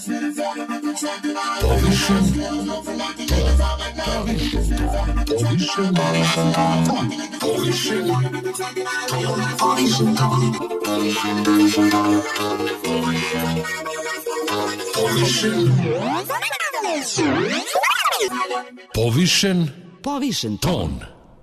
Povišen ton.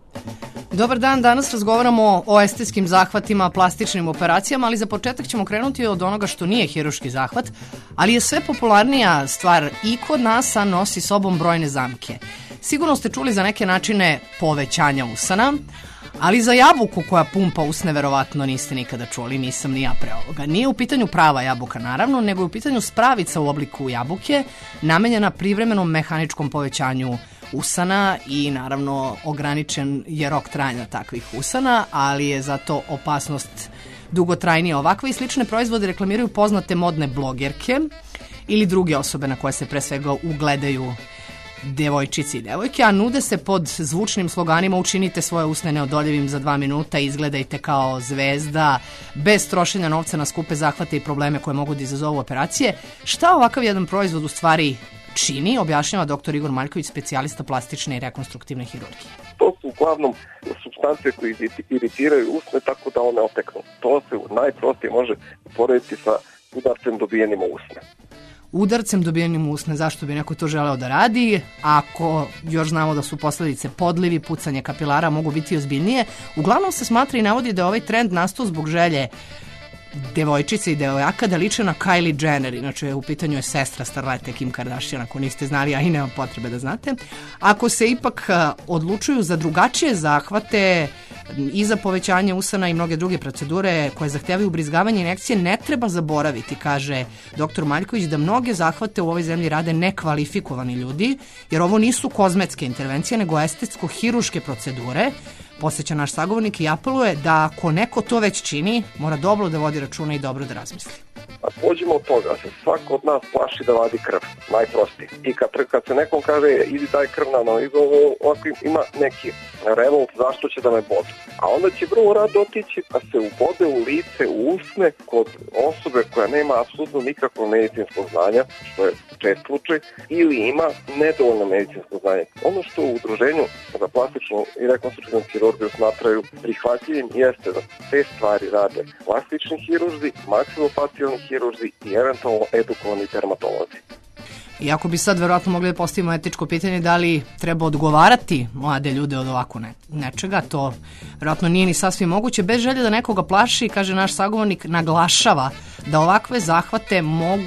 Dobar dan, danas razgovaramo o estetskim zahvatima, plastičnim operacijama, ali za početak ćemo krenuti od onoga što nije hirurški zahvat, ali je sve popularnija stvar i kod nas, a nosi sobom brojne zamke. Sigurno ste čuli za neke načine povećanja usana, ali za jabuku koja pumpa usne verovatno niste nikada čuli, nisam ni ja pre ovoga. Nije u pitanju prava jabuka naravno, nego je u pitanju spravica u obliku jabuke, namenjena privremenom mehaničkom povećanju usana i naravno ograničen je rok trajanja takvih usana, ali je zato opasnost dugotrajnija. Ovakve i slične proizvode reklamiraju poznate modne blogerke ili druge osobe na koje se pre svega ugledaju devojčici i devojke, a nude se pod zvučnim sloganima: učinite svoje usne neodoljivim za 2 minuta, izgledajte kao zvezda, bez trošenja novca na skupe zahvate i probleme koje mogu da izazovu operacije. Šta ovakav jedan proizvod u stvari čini, objašnjava dr. Igor Maljković, specijalista plastične i rekonstruktivne hirurgije. To su uglavnom supstance koje iritiraju usne tako da one oteknu. To se najprostije može uporediti sa udarcem dobijenim u usne. Udarcem dobijenim u usne, zašto bi neko to želeo da radi? Ako još znamo da su posledice podlivi, pucanje kapilara mogu biti ozbiljnije. Uglavnom se smatra i navodi da je ovaj trend nastao zbog želje devojčice i devojaka da liče na Kylie Jenner, inače u pitanju je sestra starlete Kim Kardashian, ako niste znali, a i nema potrebe da znate. Ako se ipak odlučuju za drugačije zahvate i za povećanje usana i mnoge druge procedure koje zahtevaju ubrizgavanje injekcije, ne treba zaboraviti, kaže dr. Maljković, da mnoge zahvate u ovoj zemlji rade nekvalifikovani ljudi, jer ovo nisu kozmetske intervencije, nego estetsko-hiruške procedure. Posjeća naš sagovornik i apeluje da ako neko to već čini, mora dobro da vodi računa i dobro da razmisli. A pođimo od toga, se svako od nas plaši da vadi krv, najprostije. I kad se nekom kaže idi daj krv na analizu, ima neki revolt zašto će da me bode. A onda će vrlo rado otići da se ubode u lice, u usne kod osobe koja nema apsolutno nikakvo medicinsko znanja, što je čest slučaj, ili ima nedovoljno medicinsko znanje. Ono što u udruženju za plastičnu i rekonstruktivnu hirurgiju smatraju prihvatljivim jeste da te stvari rade plastični hirurzi, maksilofacijalni hirurzi i eventualno edukovani dermatolozi. Iako bi sad verovatno mogli da postavimo etičko pitanje da li treba odgovarati mlade ljude od ovako nečega, to verovatno nije ni sasvim moguće. Bez želje da nekoga plaši, kaže naš sagovornik, naglašava da ovakve zahvate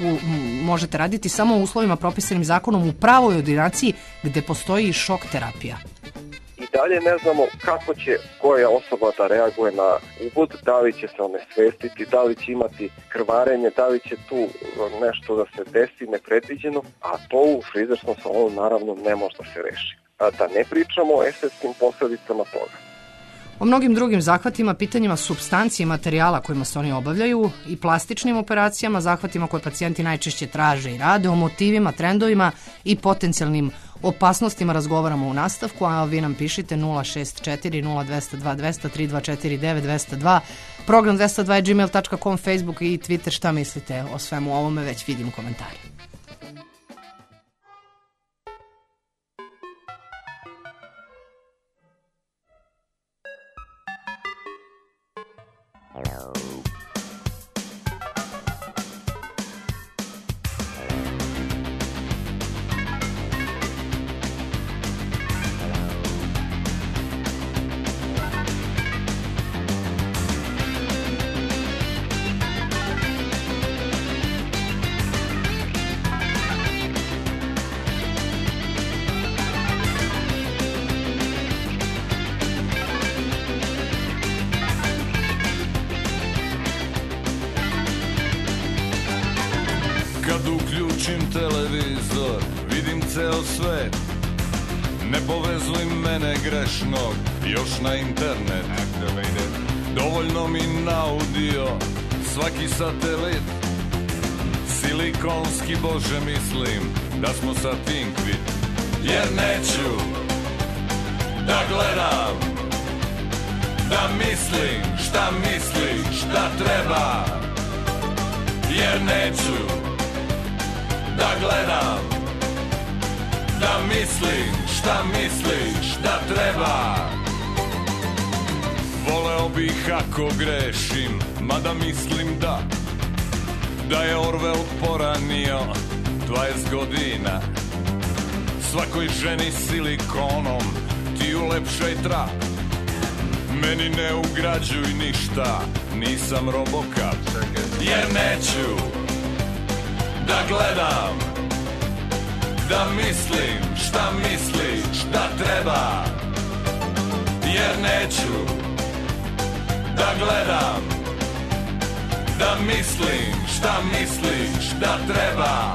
možete raditi samo u uslovima propisanim zakonom u pravoj ordinaciji gde postoji i šok terapija. I dalje ne znamo kako će koja osoba da reaguje na ubod, da li će se onesvestiti, da li će imati krvarenje, da li će tu nešto da se desi nepredviđeno, a to u frizerskom salonu naravno ne može da se reši. A da ne pričamo o estetskim posledicama toga. O mnogim drugim zahvatima, pitanjima supstancije i materijala kojima se oni obavljaju i plastičnim operacijama, zahvatima koje pacijenti najčešće traže i rade, o motivima, trendovima i potencijalnim opasnostima razgovaramo u nastavku, a vi nam pišite 064 0202 200 3249 202, program 202 je gmail.com, Facebook i Twitter. Šta mislite o svemu ovome? Već vidim komentari. Kad uključim televizor, vidim ceo svet. Ne povezuj mene grešnog još na internet. Dovoljno mi na audio, svaki satelit. Silikonski, bože, mislim da smo sa Tinkvit. Jer neću da gledam, da mislim šta misli, šta treba. Jer neću da gledam, da mislim šta misliš da treba. Voleo bih ako grešim, mada mislim da je Orwell poranio 20 godina. Svakoj ženi silikonom ti ulepšaj trap, meni ne ugrađuj ništa, nisam Robocop. Jer neću da gledam, da mislim šta misliš da treba. Jer neću da gledam, da mislim šta misliš da treba.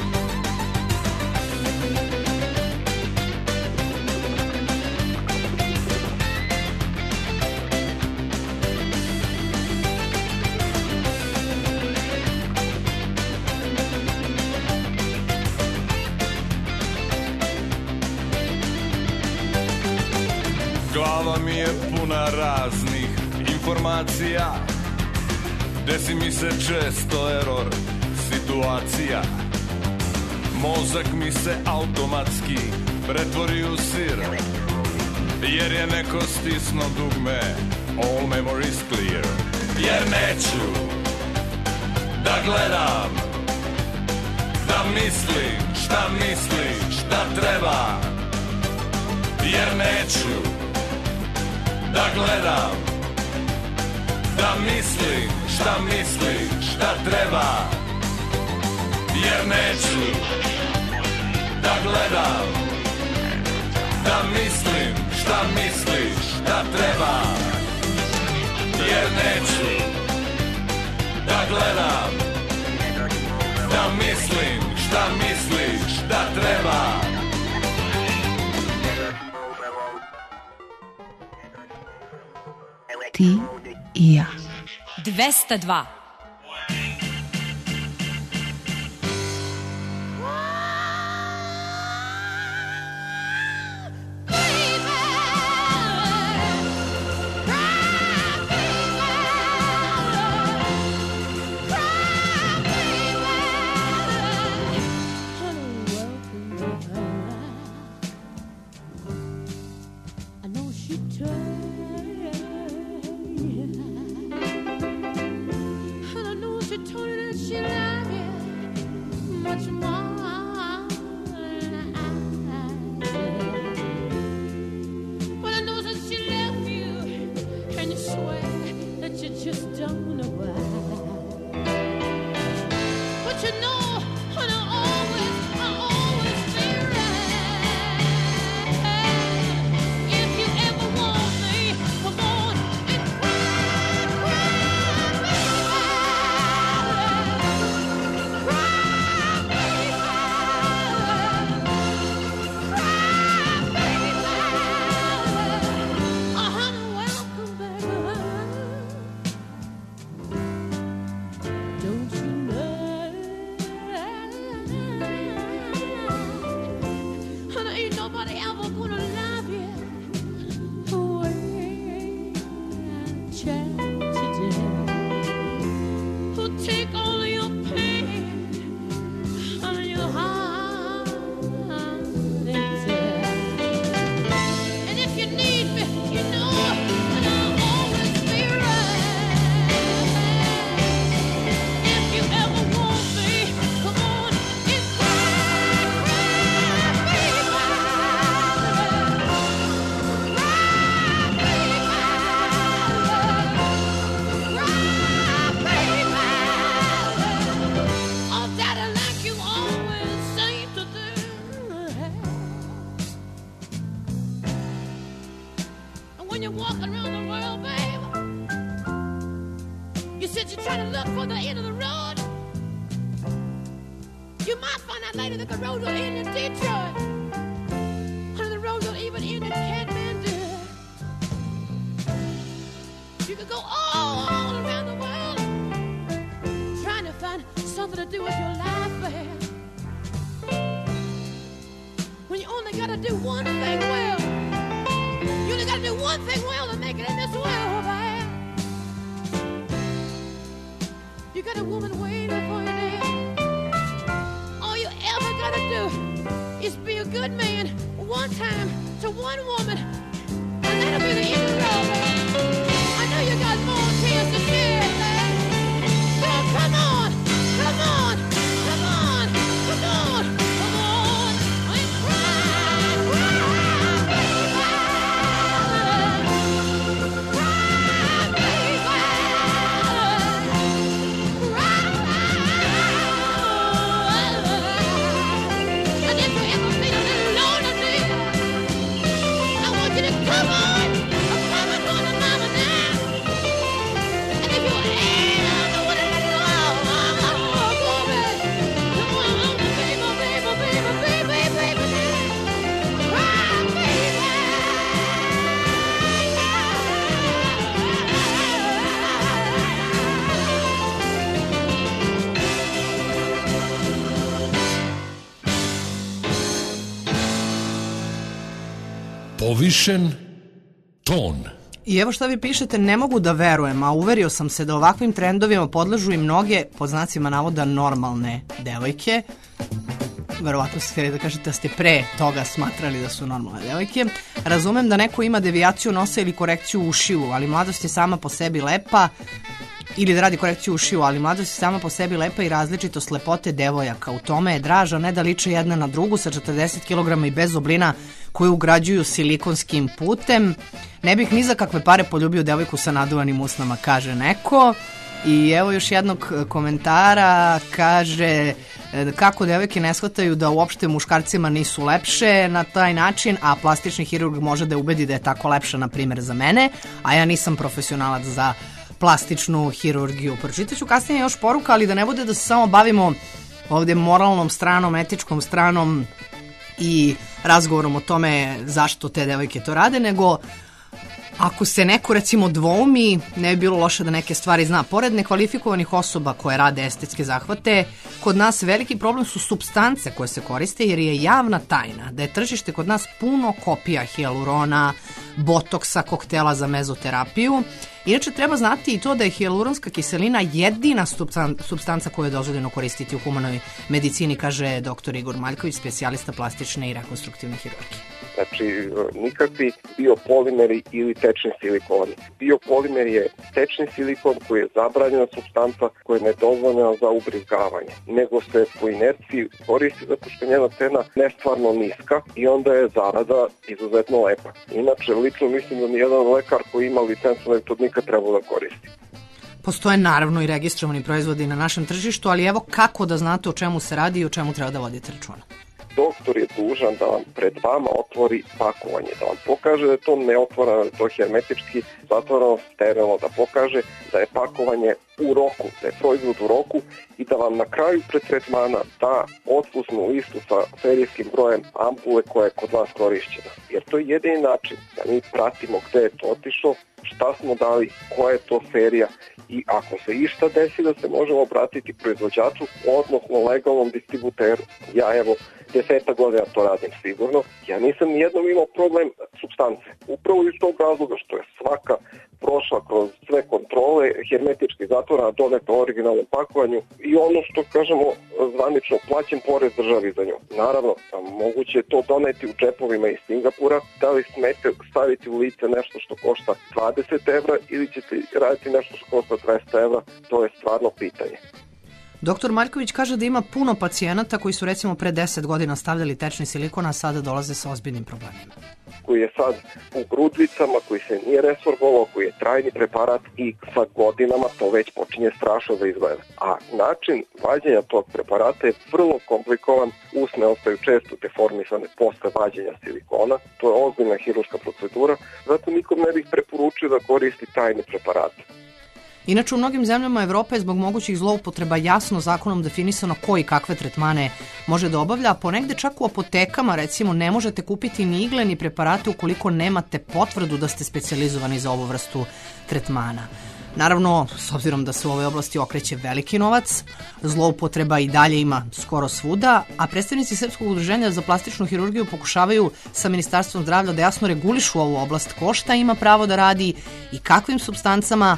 Glava mi je puna raznih informacija, desi mi se često error situacija. Mozak mi se automatski pretvori u sir, jer je neko stisno dugme all memories clear. Jer neću da gledam, da mislim šta misliš da treba. Jer neću da gledam, da mislim šta misliš da treba. Jer neću da gledam, da mislim šta misliš da treba. Jer neću da gledam, da mislim šta misliš da treba. Ti i ja. 202. You got a woman waiting for you there. All you good man one time to one woman, and that'll be the end of the road, man. I know you got more tears to shed, man. So come on, come on, come on, come on, come on, and cry, and if you ever feel a little lonely, I want you to come on, come on, mama now. And if you ever want a little come on, baby, cry, baby. Povišen ton. I evo šta vi pišete, ne mogu da verujem, a uverio sam se da ovakvim trendovima podležu i mnoge, pod znacima navoda, normalne devojke. Verovatno ste htjeli da kažete da ste pre toga smatrali da su normalne devojke. Razumem da neko ima devijaciju nosa ili korekciju ušiju, ali mladost je sama po sebi lepa, ili da radi korekciju ušiju, ali mladost je sama po sebi lepa i različitost lepote devojaka. U tome je draža, ne da liče jedna na drugu sa 40 kg i bez oblina koju ugrađuju silikonskim putem. Ne bih ni za kakve pare poljubio devojku sa naduvanim usnama, kaže neko. I evo još jednog komentara, kaže kako devojke ne shvataju da uopšte muškarcima nisu lepše na taj način, a plastični hirurg može da ubedi da je tako lepša, na primjer, za mene, a ja nisam profesionalac za plastičnu hirurgiju. Pročitat ću kasnije još poruka, ali da ne bude da se samo bavimo ovdje moralnom stranom, etičkom stranom i razgovorom o tome zašto te devojke to rade, nego ako se neko recimo dvoumi, ne bi bilo loše da neke stvari zna. Pored nekvalifikovanih osoba koje rade estetske zahvate, kod nas veliki problem su supstance koje se koriste, jer je javna tajna da je tržište kod nas puno kopija hijalurona, botoksa, koktela za mezoterapiju. Inače, treba znati i to da je hijaluronska kiselina jedina supstanca koju je dozvoljeno koristiti u humanoj medicini, kaže dr. Igor Maljković, specijalista plastične i rekonstruktivne hirurgije. Znači, nikakvi biopolimeri ili tečni silikoni. Biopolimer je tečni silikon koji je zabranjena supstanca koja je nedozvoljena za ubrizgavanje, nego se po inerciji koristi zato što je njena cena nestvarno niska i onda je zarada izuzetno lepa. Inače, lično mislim da nijedan lekar koji ima licencu ne to nikad trebao da koristi. Postoje naravno i registrovani proizvodi na našem tržištu, ali evo kako da znate o čemu se radi i o čemu treba da vodite računa. Doktor je dužan da vam pred vama otvori pakovanje, da vam pokaže da je to neotvoreno, da je to hermetički zatvoreno, sterilno, da pokaže da je pakovanje u roku, da je proizvod u roku i da vam na kraju pred tretmana da otpusnu listu sa serijskim brojem ampule koja je kod vas korišćena. Jer to je jedini način da mi pratimo gde je to otišlo, šta smo dali, koja je to serija i ako se išta desi da se možemo obratiti proizvođaču, odnosno legalnom distributeru. Ja evo 10 godina to radim sigurno. Ja nisam nijednom imao problem supstance. Upravo iz tog razloga što je svaka prošla kroz sve kontrole, hermetički zatvorena, doneta u originalnom pakovanju i ono što kažemo zvanično plaćen porez državi za nju. Naravno, moguće je to doneti u džepovima iz Singapura, da li smete staviti u lice nešto što košta 20 evra ili ćete raditi nešto što košta 200 evra, to je stvarno pitanje. Doktor Maljković kaže da ima puno pacijenata koji su recimo pre 10 godina stavljali tečni silikon, a sada dolaze sa ozbiljnim problemima. Koji je sad u grudvicama, koji se nije resorbovao, koji je trajni preparat i sa godinama to već počinje strašno da izgleda. A način vađenja tog preparata je vrlo komplikovan, usne ostaju često deformisane posle vađenja silikona, to je ozbiljna hirurška procedura, zato nikom ne bih preporučio da koristi tajne preparate. Inače, u mnogim zemljama Evrope je zbog mogućih zloupotreba jasno zakonom definisano ko i kakve tretmane može da obavlja, a ponegde čak u apotekama, recimo, ne možete kupiti ni igle ni preparate ukoliko nemate potvrdu da ste specijalizovani za ovu vrstu tretmana. Naravno, s obzirom da se u ovoj oblasti okreće veliki novac, zloupotreba i dalje ima skoro svuda, a predstavnici Srpskog udruženja za plastičnu hirurgiju pokušavaju sa Ministarstvom zdravlja da jasno regulišu ovu oblast, ko šta ima pravo da radi i kakvim supstancama,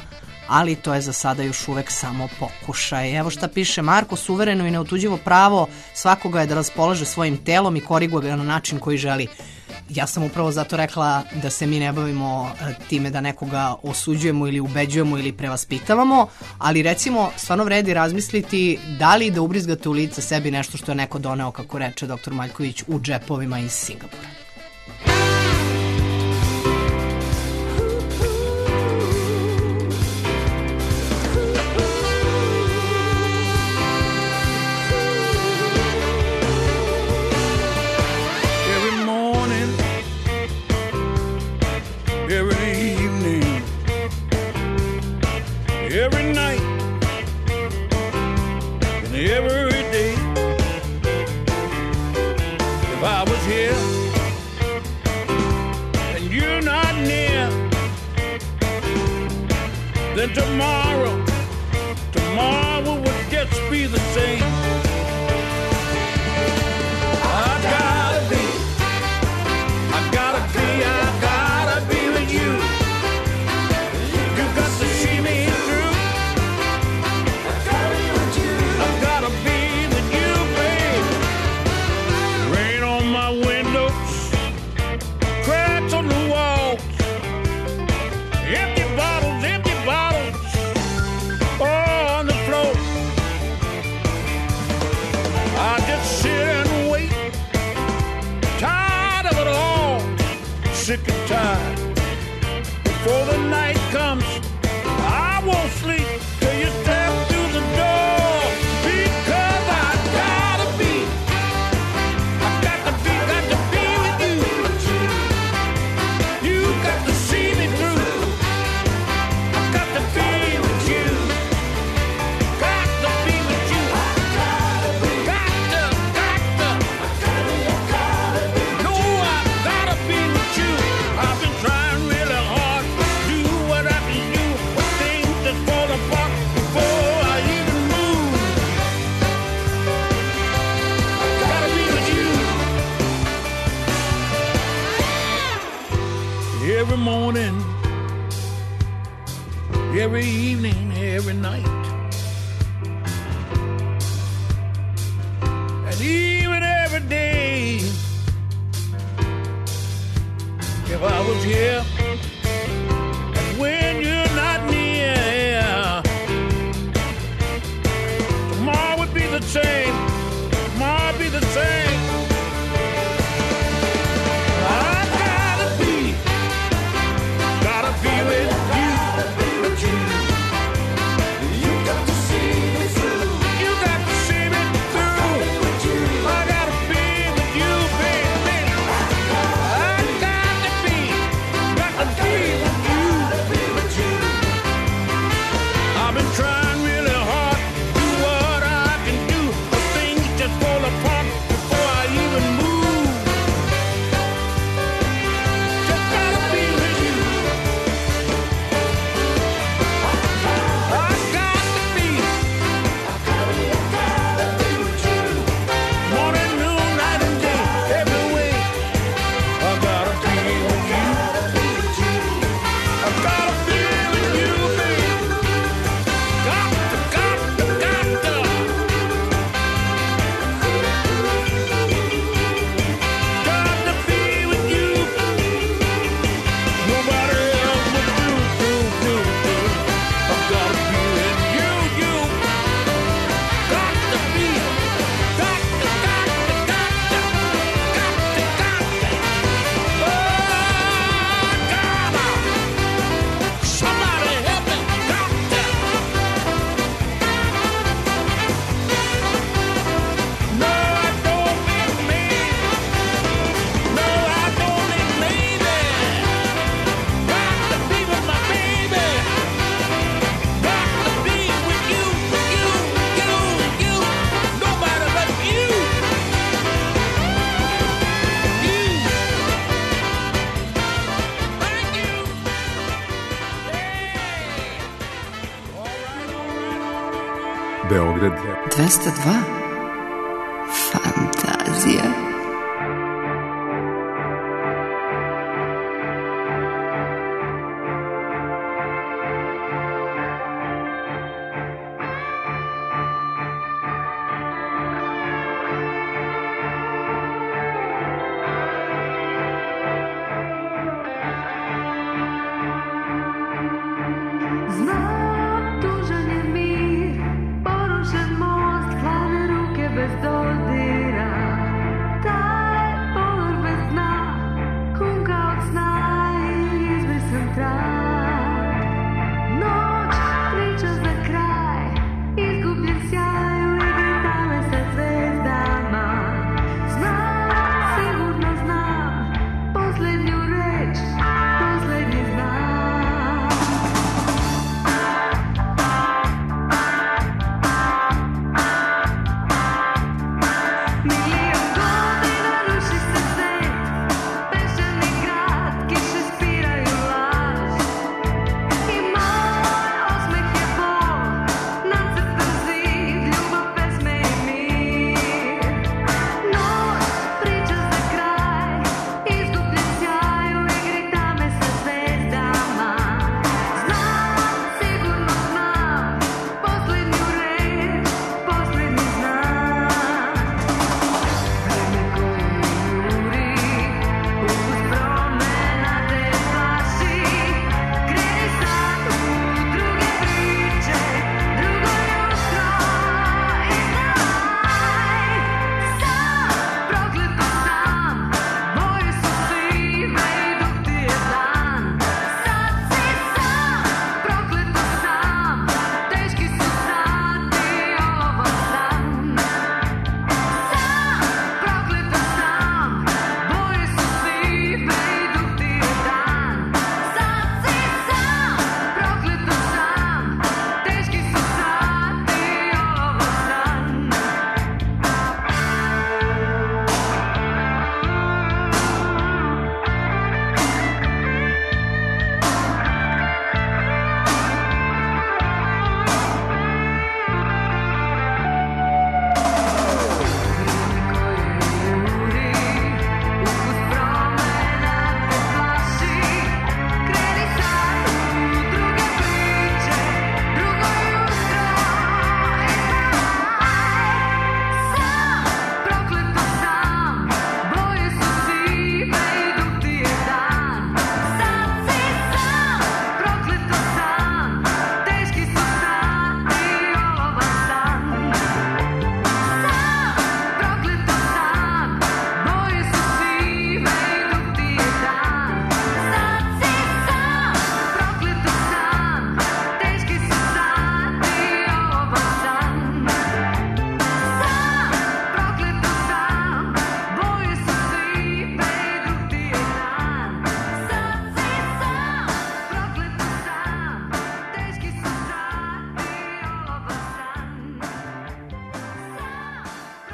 ali to je za sada još uvek samo pokušaj. Evo šta piše Marko: suvereno i neotuđivo pravo svakoga je da raspolaže svojim telom i koriguje ga na način koji želi. Ja sam upravo zato rekla da se mi ne bavimo time da nekoga osuđujemo ili ubeđujemo ili prevaspitavamo, ali recimo stvarno vredi razmisliti da li da ubrizgate u lice sebi nešto što je neko doneo, kako reče dr. Maljković, u džepovima iz Singapura. Tomorrow would just be the same. I gotta be with you. You got to see me through. I've gotta be with you, babe. Rain on my windows, cracks on the walls, empty bottles on the floor. I just sit and wait, tired of it all, sick and tired. Before the night comes, I won't sleep till you step through the door. Because I gotta be with you. You got to see me through. I got to be with you. Got to be with you. No, I gotta be with you. I've been trying really hard to do what I can do, but things just fall apart before I even move. Gotta be with you. Every morning, every evening, every night, and even every day. If I was here, and when you're not near, tomorrow would be the same. Tomorrow would be the same. I gotta be with you. You got to see me through. You got to see me through. I gotta be with you, baby. I got to be with you. I've been trying really hard to do what I can do, but things just fall apart before I even move. Just gotta be with you. I got to be with you. Morning, noon, night and day, every way. I gotta be with you. I gotta be with you, babe. Got to. Got to be with you. Nobody else would do. I gotta be with you. Got to be. Somebody help me. No, I don't need me. No, I don't need lady. Got to be with my baby. Got to be with you. Nobody but you. Thank you. Beograd 202. Fantazija.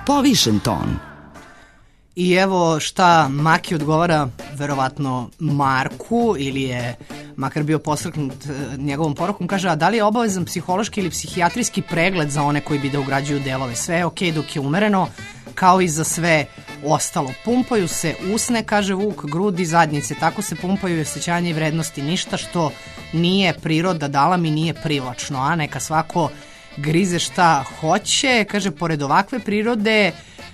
Povišen ton. I evo šta Maki odgovara verovatno Marku, ili je makar bio posrknut njegovom porukom, kaže, a da li je obavezan psihološki ili psihijatrijski pregled za one koji bi da ugrađuju delove? Sve je okej dok je umereno, kao i za sve ostalo. Pumpaju se usne, kaže Vuk, grudi, zadnjice, tako se pumpaju i osjećanje i vrednosti. Ništa što nije priroda dala mi nije privlačno, a neka svako grize šta hoće. Kaže, pored ovakve prirode,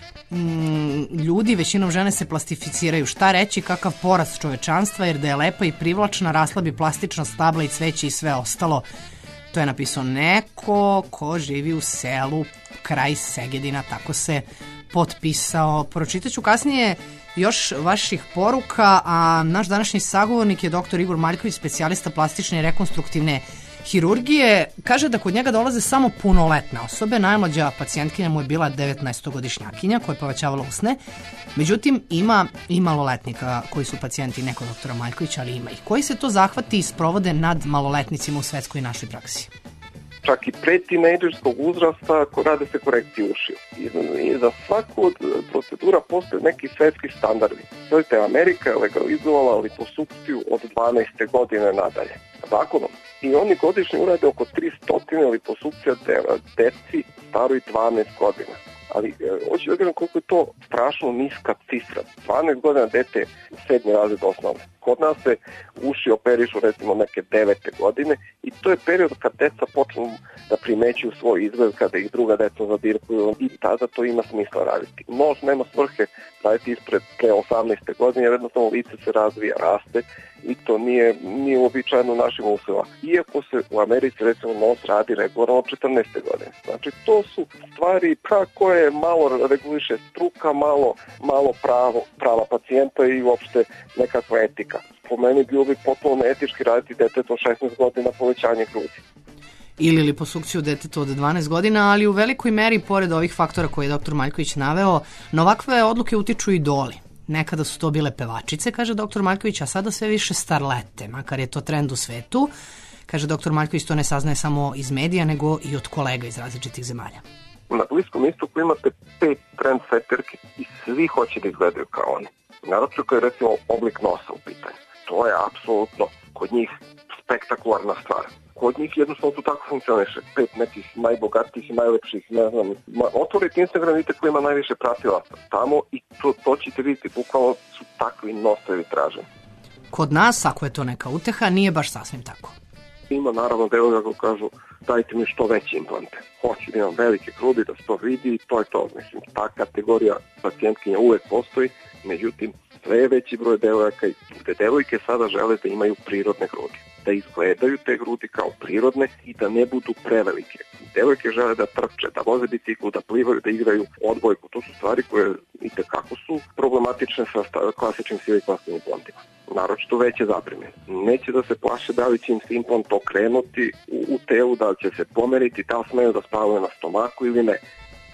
ljudi, većinom žene se plastificiraju. Šta reći, kakav porast čovečanstva, jer da je lepa i privlačna, rasla bi plastična stabla i cveće i sve ostalo. To je napisao neko ko živi u selu kraj Segedina, tako se potpisao. Pročitaću kasnije još vaših poruka, a naš današnji sagovornik je dr. Igor Maljković, specijalista plastične i rekonstruktivne hirurgije. Kaže da kod njega dolaze samo punoletne osobe. Najmlađa pacijentkinja mu je bila 19-godišnjakinja koja je povećavala usne. Međutim, ima i maloletnika koji su pacijenti nekog doktora Maljkovića, ali ima ih. Koji se to zahvati sprovode nad maloletnicima u svetskoj našoj praksi? Čak i pre tinejdžerskog uzrasta rade se korekcije ušiju. I za svaku od procedura postoje neki svetski standardi. Znate, Amerika je legalizovala liposukciju od 12. godine nadalje, zakonom. I oni godišnje urade oko 300 liposukcija deci staroj 12 godina. Ali hoću da gledam koliko je to strašno niska cifra. 12 godina dete u 7. razred osnovne. Kod nas se uši operišu recimo neke 9. godine i to je period kad deca počnu da primećuju svoj izgled, kada ih druga deca zadirkuju i tada to ima smisla raditi. Možda nema svrhe raditi ispred pre 18. godine jer jednostavno lice se razvija, raste i to nije uobičajeno u našim uslovima. Iako se u Americi recimo nos radi regularno od 14. godine. Znači to su stvari koje malo reguliše struka, malo prava pacijenta i uopšte nekakva etika. Po meni bilo bi potpuno etički raditi detetu od 16 godina povećanje grudi. Ili liposukciju detetu od 12 godina, ali u velikoj meri, pored ovih faktora koje je dr. Maljković naveo, na ovakve odluke utiču idoli. Nekada su to bile pevačice, kaže dr. Maljković, a sada sve više starlete, makar je to trend u svetu. Kaže dr. Maljković, to ne saznaje samo iz medija, nego i od kolega iz različitih zemalja. Na Bliskom istoku imate 5 trendsetterki i svi hoće da izgledaju kao oni. Naravno koji je recimo oblik nosa u pitanju. To je apsolutno kod njih spektakularna stvar. Kod njih jednostavno to tako funkcioniše. 5 nekih najbogatijih i najlepših, ne znam. Otvorite Instagram, vidite ko ima najviše pratilaca tamo i to ćete vidjeti, bukvalno su takvi nosevi traženi. Kod nas, ako je to neka uteha, nije baš sasvim tako. Ima naravno deo kako kažu, dajte mi što veće implante. Hoću da imam velike grudi, da se to vidi i to je to. Mislim, ta kategorija pacijentkinja uvek postoji, međutim, sve je veći broj devojaka i gde devojke sada žele da imaju prirodne grudi. Da izgledaju te grudi kao prirodne i da ne budu prevelike. Devojke žele da trče, da voze biciklu, da plivaju, da igraju odbojku. To su stvari koje itekako su problematične sa klasičnim silikonskim implantima. Naročito veće zapremine. Neće da se plaše da li će im se implant okrenuti u telu, da li će se pomeriti, da li smeju da spavaju na stomaku ili ne.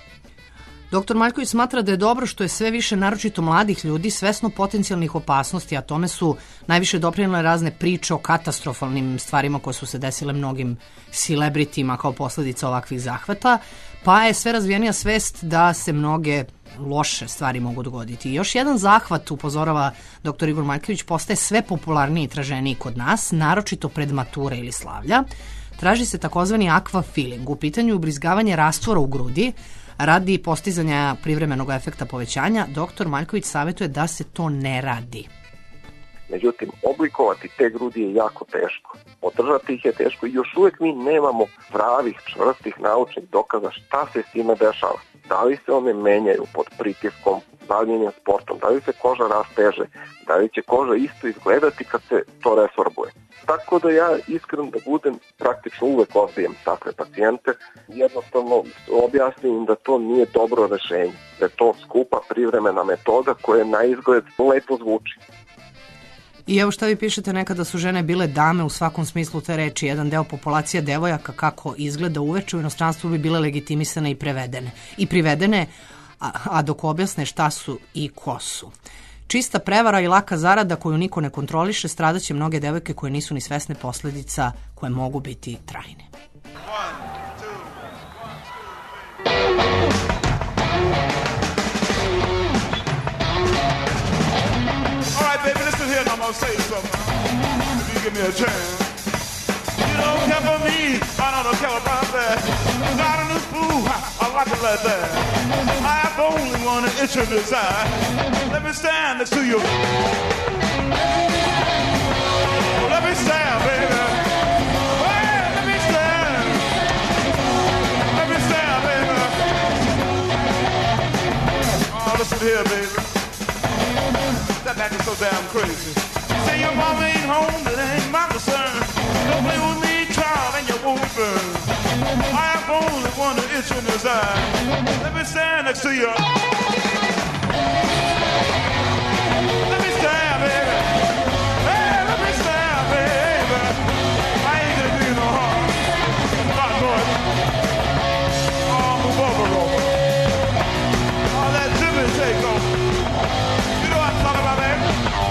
Dr. Maljković smatra da je dobro što je sve više, naročito mladih ljudi, svesno potencijalnih opasnosti, a tome su najviše doprinele razne priče o katastrofalnim stvarima koje su se desile mnogim celebritima kao posledica ovakvih zahvata, pa je sve razvijenija svest da se mnoge loše stvari mogu dogoditi. I još jedan zahvat, upozorava dr. Igor Maljković, postaje sve popularniji i traženiji kod nas, naročito pred mature ili slavlja. Traži se takozvani aqua feeling, u pitanju ubrizgavanje rastvora u grudi, radi postizanja privremenog efekta povećanja. Dr. Maljković savjetuje da se to ne radi. Međutim, oblikovati te grudi je jako teško. Održati ih je teško i još uvijek mi nemamo pravih, čvrstih naučnih dokaza šta se s time dešava. Da li se one menjaju pod pritiskom, bavljenjem sportom, da li se koža rasteže, da li će koža isto izgledati kad se to resorbuje. Tako da ja iskreno da budem praktično uvek odbijem takve pacijente. Jednostavno objasnim da to nije dobro rešenje, da je to skupa privremena metoda koja na izgled lepo zvuči. I evo šta vi pišete, nekada su žene bile dame u svakom smislu te reči. Jedan deo populacije devojaka kako izgleda uveče u inostranstvu bi bile legitimisane i privedene, a dok objasne šta su i ko su. Čista prevara i laka zarada koju niko ne kontroliše, stradaće mnoge devojke koje nisu ni svesne posledica koje mogu biti trajne. I'm gonna say something. If you give me a chance. You don't care for me, I don't care about that. Got a new fool, I like it like that. I have only one itch in this eye. Let me stand next to you. Let me stand, baby. Hey, let me stand. Let me stand, baby. Oh, listen here, baby. That back is so damn crazy. Say your mama ain't home, that ain't my concern. Don't play with me, child, and you won't burn. I have only one itch in his eye. Let me stand next to you. Let me stand, baby. Hey, let me stand, baby. I ain't gonna do you no harm. Not good. Oh, move over. Oh, let Jimmy take over. You know what I'm talking about, baby?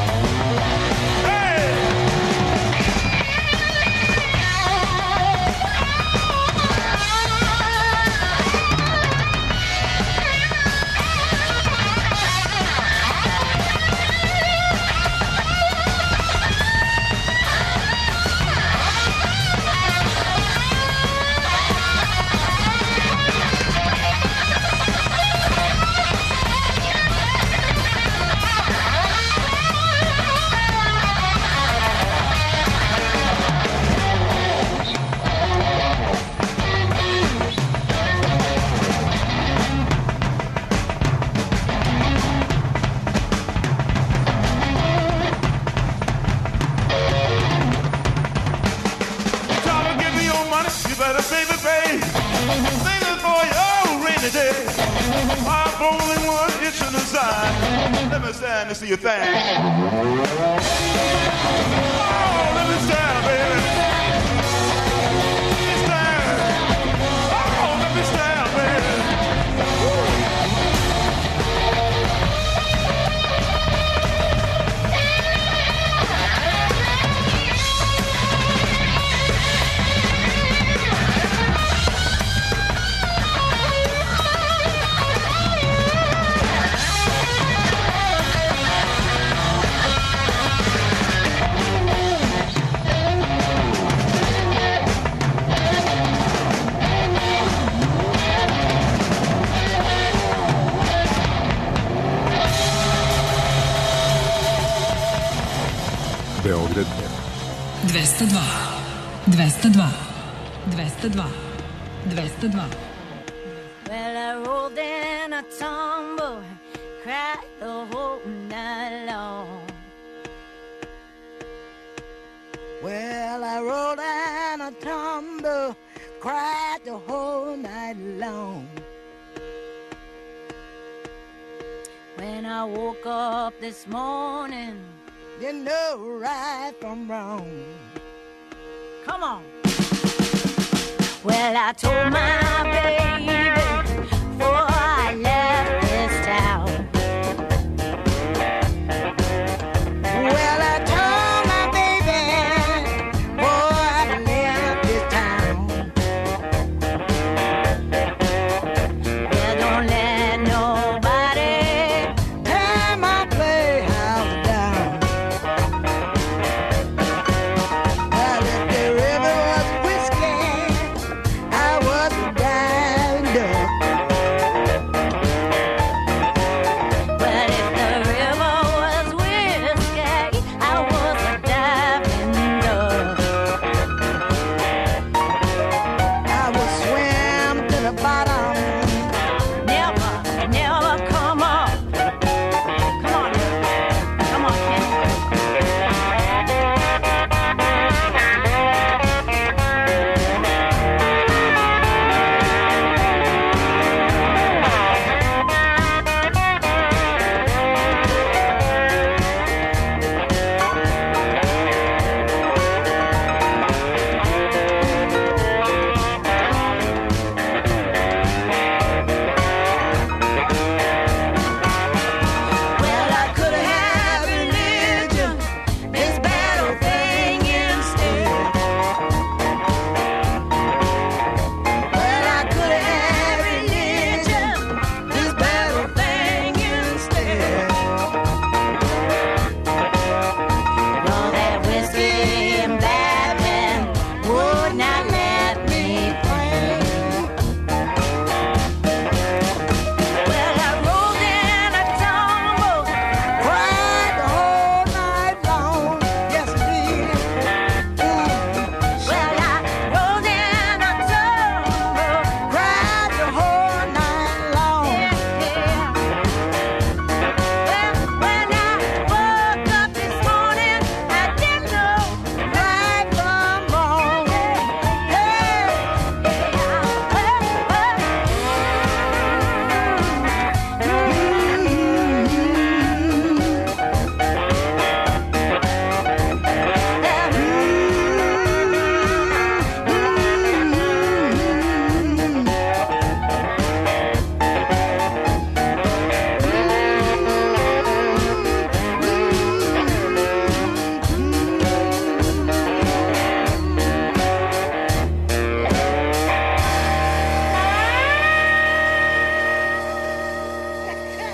Let me stand and see your thing. Oh, let me stand, baby. Let me stand. Oh, let me stand, baby. Beograd 202 202 202 202. Well, I rolled in a tumble, cried the whole night long. Well, I rolled in a tumble, cried the whole night long. When I woke up this morning, you know right from wrong. Come on. Well, I told my baby before I left this town. Well, I told my baby before I left this town. Well, don't let nobody tear my playhouse down. Well, if the river was whiskey, I was a diving duck.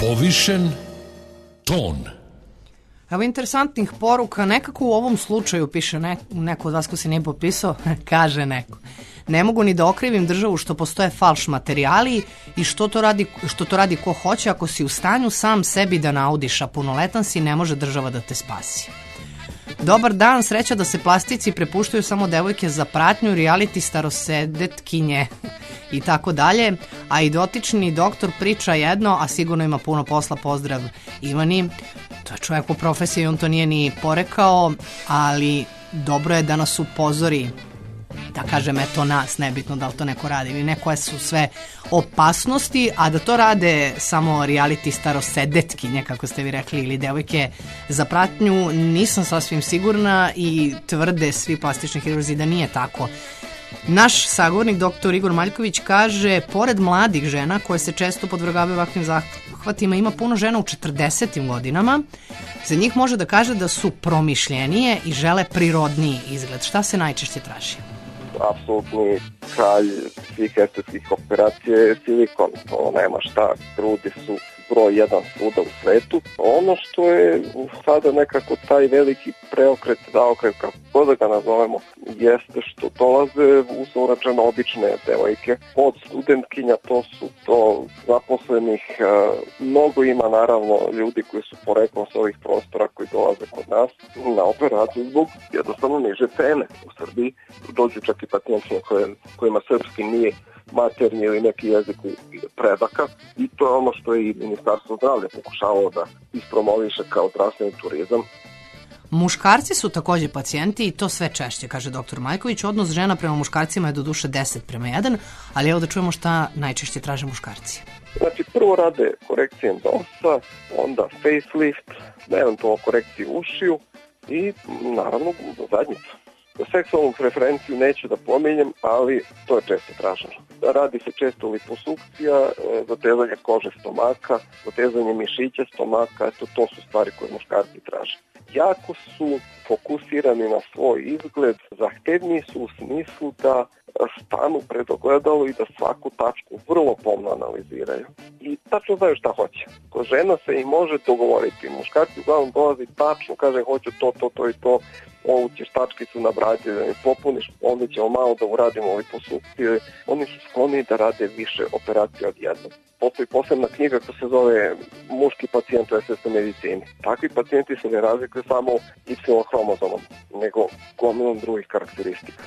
Povišen ton. Evo interesantnih poruka, nekako u ovom slučaju piše neko od vas ko se nije popisao, kaže neko. Ne mogu ni da okrivim državu što postoje falš materijali i što to radi ko hoće, ako si u stanju sam sebi da naudiš, a punoletan si, ne može država da te spasi. Dobar dan, sreća da se plastici prepuštaju samo devojke za pratnju, reality starosedetkinje i tako dalje, a i dotični doktor priča jedno, a sigurno ima puno posla. Pozdrav Ivani. To je čovjek po profesiji, on to nije ni porekao, ali dobro je da nas upozori, da kažem eto nas, nebitno da li to neko radi ili ne, koje su sve opasnosti, a da to rade samo reality starosedetkinje, kako ste vi rekli, ili devojke za pratnju, nisam sasvim sigurna i tvrde svi plastični hirurzi da nije tako. Naš sagovornik, dr. Igor Maljković, kaže, pored mladih žena koje se često podvrgavaju ovakvim zahvatima, ima puno žena u 40. godinama. Za njih može da kaže da su promišljenije i žele prirodniji izgled. Šta se najčešće traži? Apsolutni kralj svih estetskih operacija je silikon. To nema šta, grudi su broj 1 svuda u svetu. Ono što je sada nekako taj veliki preokret, kako god da ga nazovemo, jeste što dolaze usoračeno obične devojke. Od studentkinja, to zaposlenih, mnogo ima naravno ljudi koji su poreklom s ovih prostora koji dolaze kod nas na operaciju zbog jednostavno niže cene. U Srbiji dođu čak i pacijenti kojima srpski nije maternji ili neki jezik predaka, i to je ono što je i Ministarstvo zdravlja pokušavalo da ispromoviše kao zdravstveni turizam. Muškarci su takođe pacijenti i to sve češće, kaže dr. Majković. Odnos žena prema muškarcima je do duše 10:1, ali evo da čujemo šta najčešće traže muškarci. Znači, prvo rade korekcije nosa, onda facelift, eventualno korekciju ušiju i naravno zadnjicu. Seksualnu preferenciju neću da pominjem, ali to je često traženo. Radi se često liposukcija, zatezanje kože stomaka, zatezanje mišića stomaka, to su stvari koje muškarci traže. Jako su fokusirani na svoj izgled, zahtevniji su u smislu da stanu pred ogledalo i da svaku tačku vrlo pomno analiziraju. I tačno znaju šta hoće. Ko žena se i može dogovoriti. Muškarci uglavnom dolazi tačno, kaže hoću to i to, ovu ćeš tačkicu na bradi da mi popuniš, onda ćemo malo da uradimo liposukcije. Oni su skloni da rade više operacija od jednog. Postoji posebna knjiga koja se zove Muški pacijent u SS medicini. Takvi pacijenti se ne razlikuju samo Y-hromozomom, nego gomilom drugih karakteristika.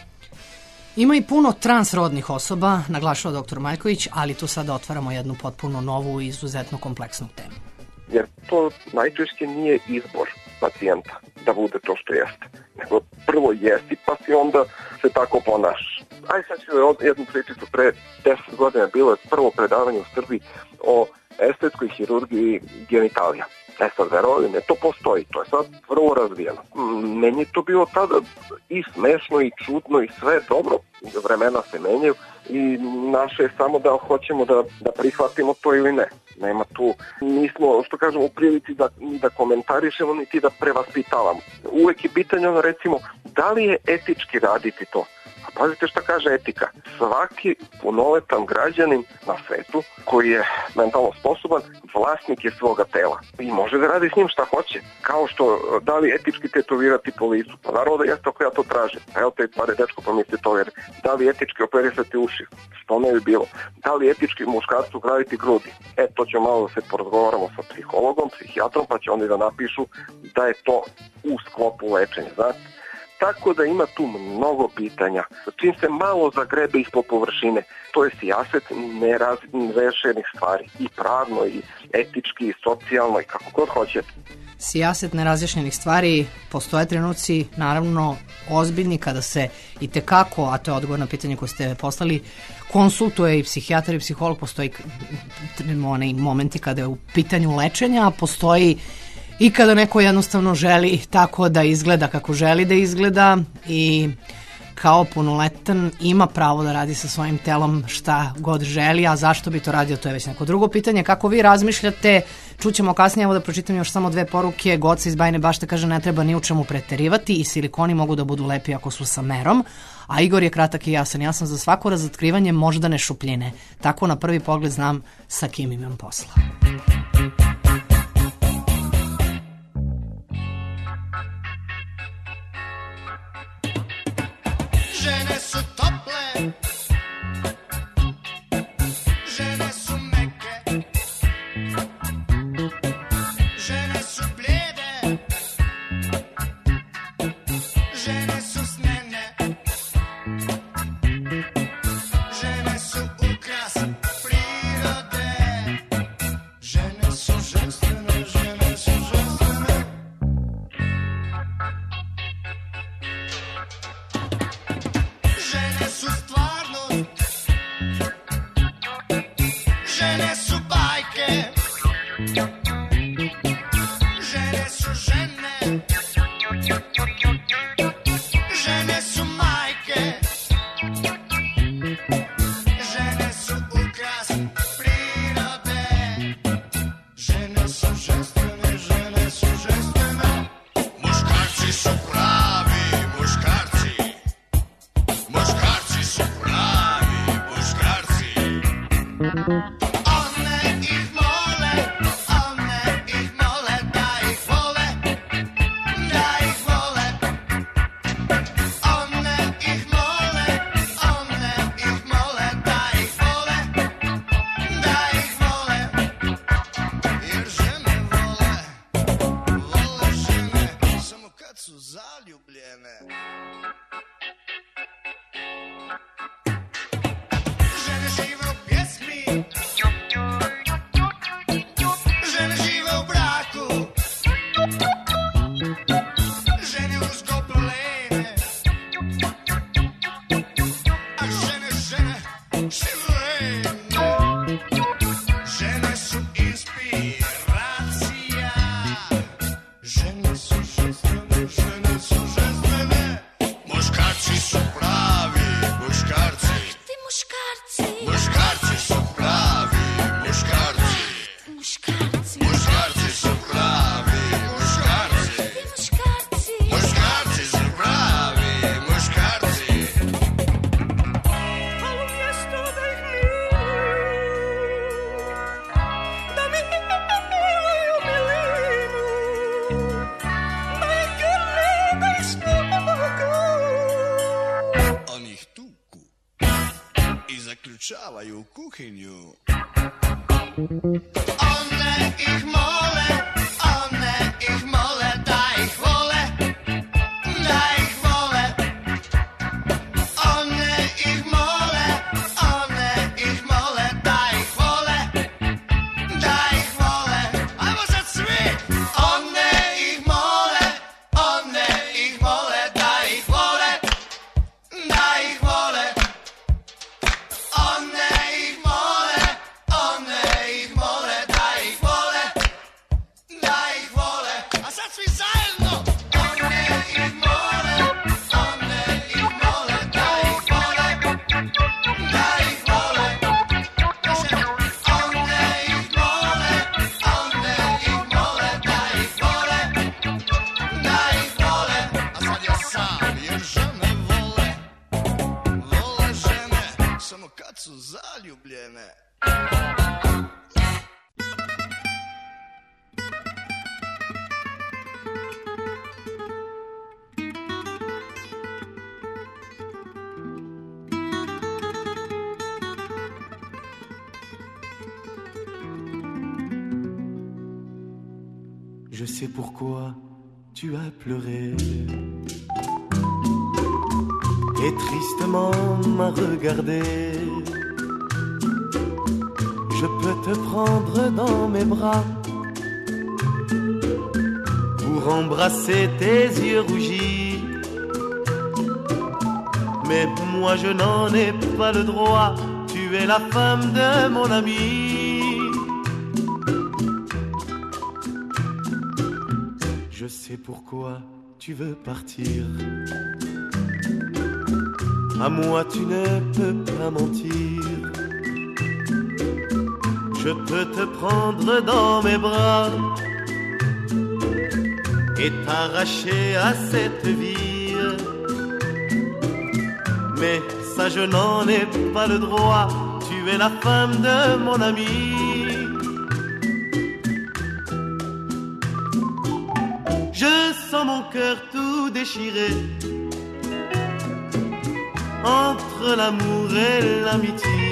Ima i puno transrodnih osoba, naglašava dr. Maljković, ali tu sada otvaramo jednu potpuno novu i izuzetno kompleksnu temu. Jer to najčešće nije izbor pacijenta da bude to što jeste, nego prvo jesi pa si onda se tako ponašaš. Aj sad ću jednu pričicu, pre 10 godina bilo je prvo predavanje u Srbiji o estetskoj hirurgiji genitalija. Sad verovali me, to postoji, to je sad vrlo razvijeno. Meni je to bilo tada i smešno i čudno i sve dobro, vremena se menjaju i naše je samo da hoćemo da prihvatimo to ili ne. Nema tu, nismo, što kažemo, u prilici da komentarišemo niti da prevaspitavamo. Uvek je pitanje, recimo, da li je etički raditi to? A pazite šta kaže etika. Svaki punoletan građanin na svetu koji je mentalno sposoban, vlasnik je svoga tela i može da radi s njim šta hoće. Kao što da li etički tetovirati po licu? Pa naravno da jeste ako ja to tražim. Evo te pare dečko pa mi se to veri. Da li etički operisati uši? Što ne bi bilo? Da li etički muškarcu graditi grudi? To ćemo malo da se porazgovaramo sa psihologom, psihijatrom, pa će oni da napišu da je to u sklopu lečenja, znate? Tako da ima tu mnogo pitanja. Čim se malo zagrebe ispod površine, to je sijaset nerešenih stvari. I pravno, i etički, i socijalno, i kako god hoćete. Sijaset nerazjašnjenih stvari, postoje trenuci, naravno, ozbiljni kada se i tekako, a to je odgovor na pitanje koje ste poslali, konsultuje i psihijatar i psiholog, postoji onaj momenti kada je u pitanju lečenja, a postoji i kada neko jednostavno želi tako da izgleda kako želi da izgleda i kao punoletan ima pravo da radi sa svojim telom šta god želi, a zašto bi to radio, to je već neko drugo pitanje. Kako vi razmišljate, Čućemo kasnije, evo da pročitam još samo 2 poruke. Goca iz Bajne Bašte kaže ne treba ni u čemu preterivati i silikoni mogu da budu lepi ako su sa merom. A Igor je kratak i jasan. Ja sam za svako razotkrivanje moždane šupljine. Tako na prvi pogled znam sa kim imam posla. Žene su tople, žene su meke, žene su blijede, žene su snene, žene su ukras prirode, žene su ženstvene, žene su ženstvene. Žene su stvarnost, žene su bajke, žene su žene, žene su majke, žene su ukras prirode, žene su ženstvene, žene su ženstvene. Muškarci su pravi muškarci. Muškarci su pravi muškarci. One ih mole da ih vole, da ih vole. One ih mole da ih vole, da ih vole. Jer žene vole žene samo kad su zaljubljene. Žene žive u pjesmi, žene žive u braku, žene uz goblene, a žene širene. Žene su inspiracija, žene su ženstvene, žene su ženstvene. Muškarci su pravi muškarci. Ti muškarci. Muškarci su pravi muškarci. Muškarci. Muškarci su pravi muškarci. Ti muškarci. Muškarci su pravi muškarci. A umjesto da ih miluju, da mi miluju milinu, majke ne da ih spomogu. Oni ih tuku i zaključavaju u kuhinju. One ih mole da ih vole, da ih vole. One ih mole da ih vole, da ih vole. Ajmo sad svi! One ih mole da ih vole, da ih vole. One ih mole da ih vole, da ih vole. A sad svi zajedno! One ih mole da ih vole, da ih vole. One ih mole da ih vole, da ih vole. A sad ja sam, jer žene vole žene samo kad su zaljubljene. Je sais pourquoi tu as pleuré et tristement m'a regardé. Je peux te prendre dans mes bras pour embrasser tes yeux rougis. Mais moi je n'en ai pas le droit, tu es la femme de mon ami. Je sais pourquoi tu veux partir. À moi tu ne peux pas mentir. Je peux te prendre dans mes bras et t'arracher à cette vie. Mais ça je n'en ai pas le droit, tu es la femme de mon ami. Je sens mon cœur tout déchiré entre l'amour et l'amitié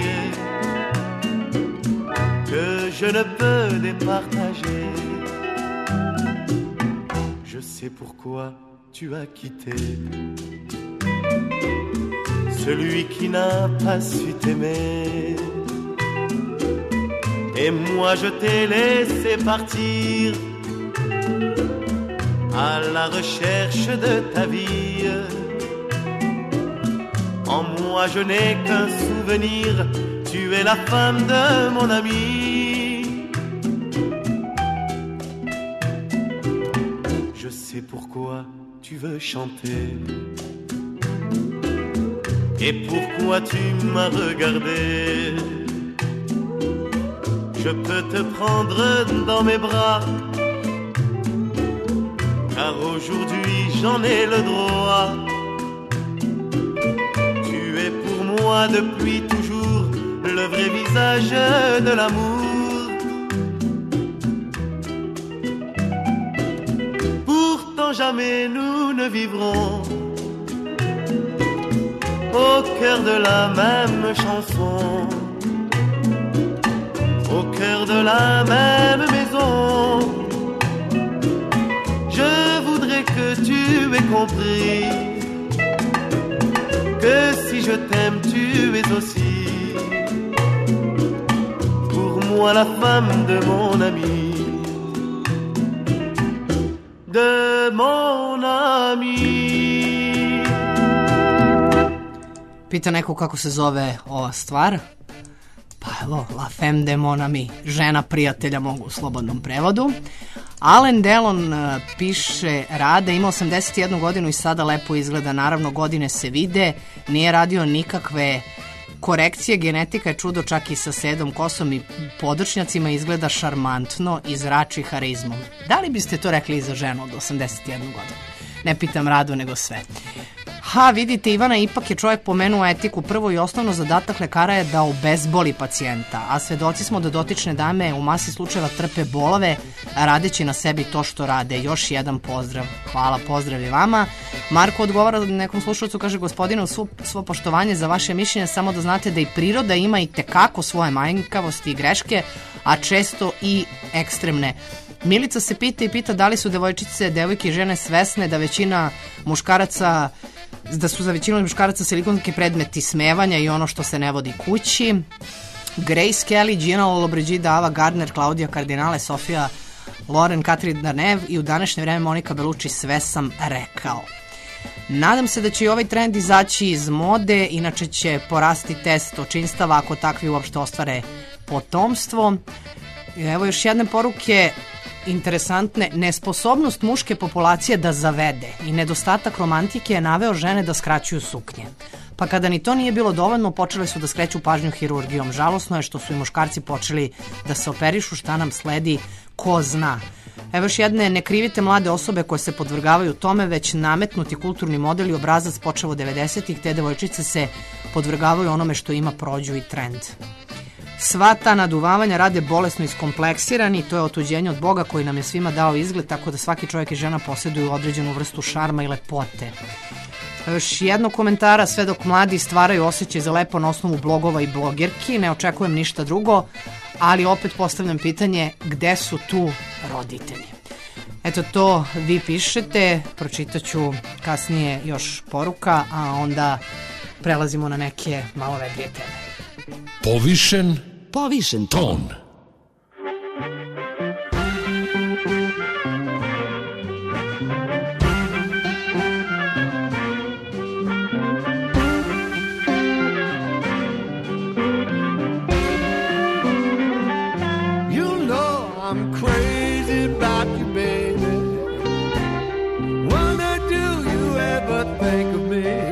que je ne peux départager. Je sais pourquoi tu as quitté celui qui n'a pas su t'aimer. Et moi je t'ai laissé partir à la recherche de ta vie. En moi je n'ai qu'un souvenir, tu es la femme de mon ami. Je sais pourquoi tu veux chanter et pourquoi tu m'as regardé. Je peux te prendre dans mes bras, car aujourd'hui j'en ai le droit. Tu es pour moi depuis toujours le vrai visage de l'amour. Pourtant jamais nous ne vivrons au cœur de la même chanson, au cœur de la même maison. Je voudrais que tu aies compris que si je t'aime, tu es aussi pour moi la femme de mon ami, de mon ami. Pita neko kako se zove ova stvar. Pa evo, La Femme de Mon Ami, žena prijatelja mogu u slobodnom prevodu. Alain Delon piše, Rade ima 81 godinu i sada lepo izgleda, naravno godine se vide, nije radio nikakve korekcije, genetika je čudo, čak i sa sedom kosom i podršnjacima izgleda šarmantno i zrači harizmom. Da li biste to rekli i za ženu od 81 godinu? Ne pitam Radu, nego sve. Ha, vidite, Ivana, ipak je čovjek pomenuo etiku. Prvo i osnovno zadatak lekara je da obezboli pacijenta, a svedoci smo da dotične dame u masi slučajeva trpe bolove, radeći na sebi to što rade. Još jedan pozdrav. Hvala, pozdrav i vama. Marko odgovara nekom slušalcu, kaže, gospodine, svo poštovanje za vaše mišljenje, samo da znate da i priroda ima i tekako svoje manjkavosti i greške, a često i ekstremne. Milica se pita i pita da li su devojčice, devojke i žene svesne da većina muškaraca, da su za većinu muškaraca silikonski predmeti smevanja i ono što se ne vodi kući. Grace Kelly, Gina Lollobrigida, Ava Gardner, Claudia Cardinale, Sofia Loren, Catherine Deneuve i u današnje vreme Monika Bellucci, sve sam rekao. Nadam se da će i ovaj trend izaći iz mode, inače će porasti test očinstava ako takvi uopšte ostvare potomstvo. Evo još jedne poruke interesantne. Nesposobnost muške populacije da zavede i nedostatak romantike je naveo žene da skraćuju suknje. Pa kada ni to nije bilo dovoljno, počele su da skreću pažnju hirurgijom. Žalosno je što su i muškarci počeli da se operišu, šta nam sledi, ko zna. Evo još jedne, ne krivite mlade osobe koje se podvrgavaju tome, već nametnuti kulturni model i obrazac počeo od 90-ih, te devojčice se podvrgavaju onome što ima prođu i trend. Sva ta naduvavanja rade bolesno iskompleksirani, to je otuđenje od Boga koji nam je svima dao izgled, tako da svaki čovjek i žena posjeduju određenu vrstu šarma i lepote. Još jedno komentara, sve dok mladi stvaraju osjećaj za lepo na osnovu blogova i blogerki, ne očekujem ništa drugo, ali opet postavljam pitanje, gde su tu roditelji? Eto, to vi pišete, pročitaću kasnije još poruka, a onda prelazimo na neke malo vedrije teme. Povišen ton. You know I'm crazy about you, baby. Wonder, do you ever think of me?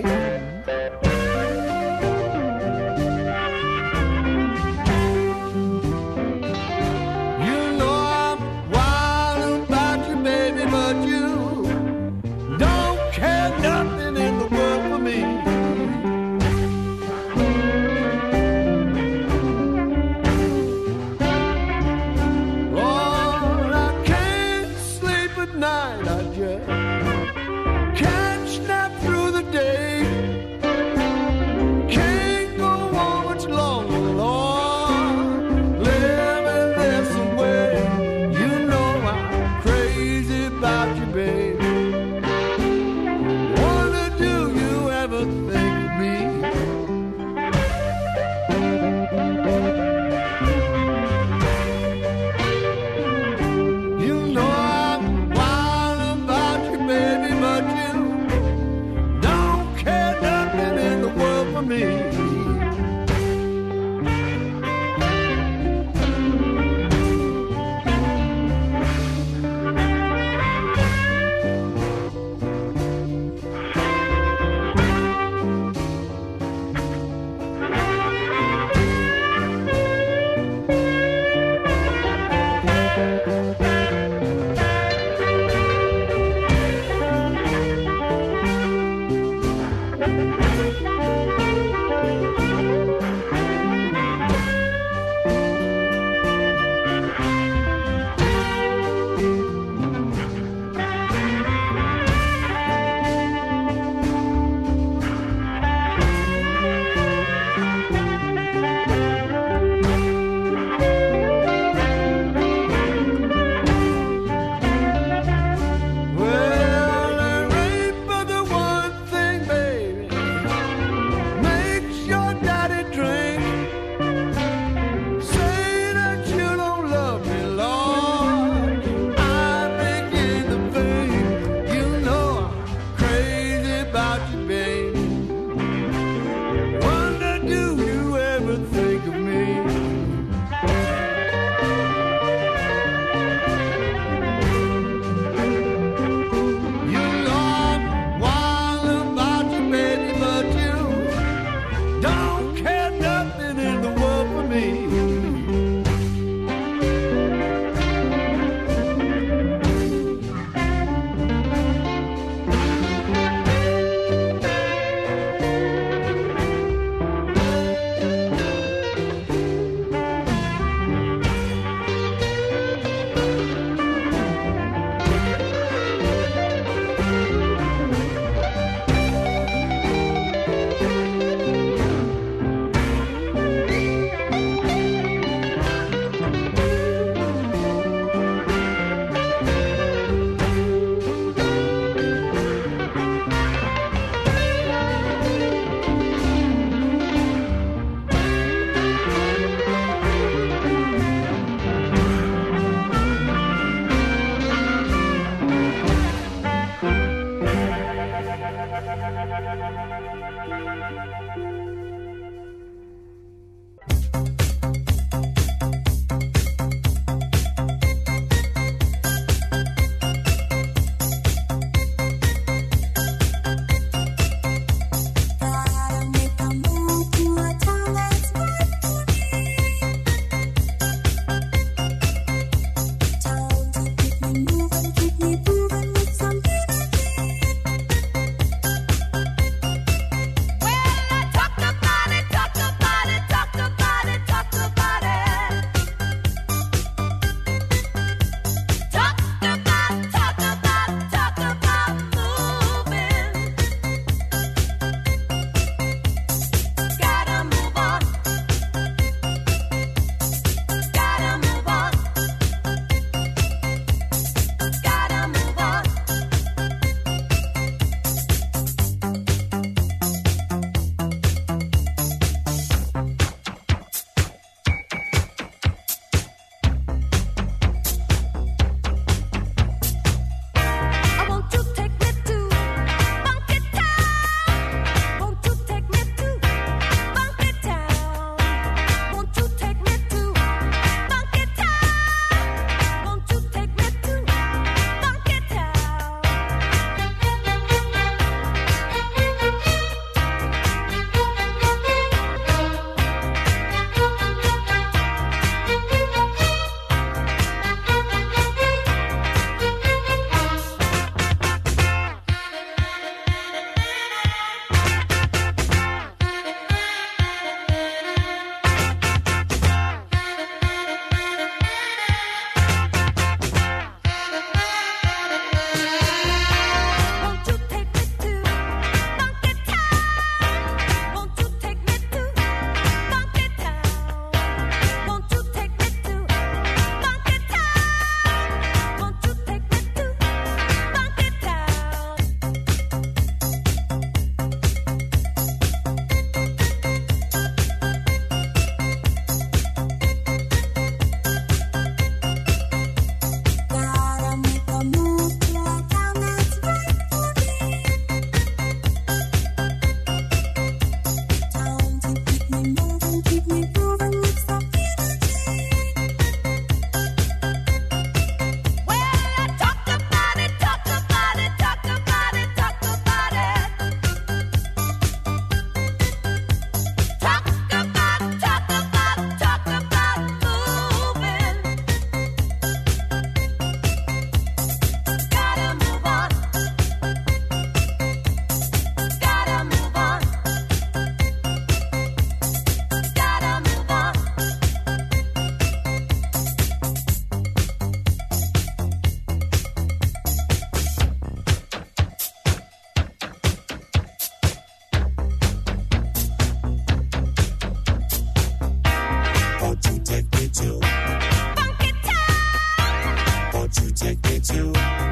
to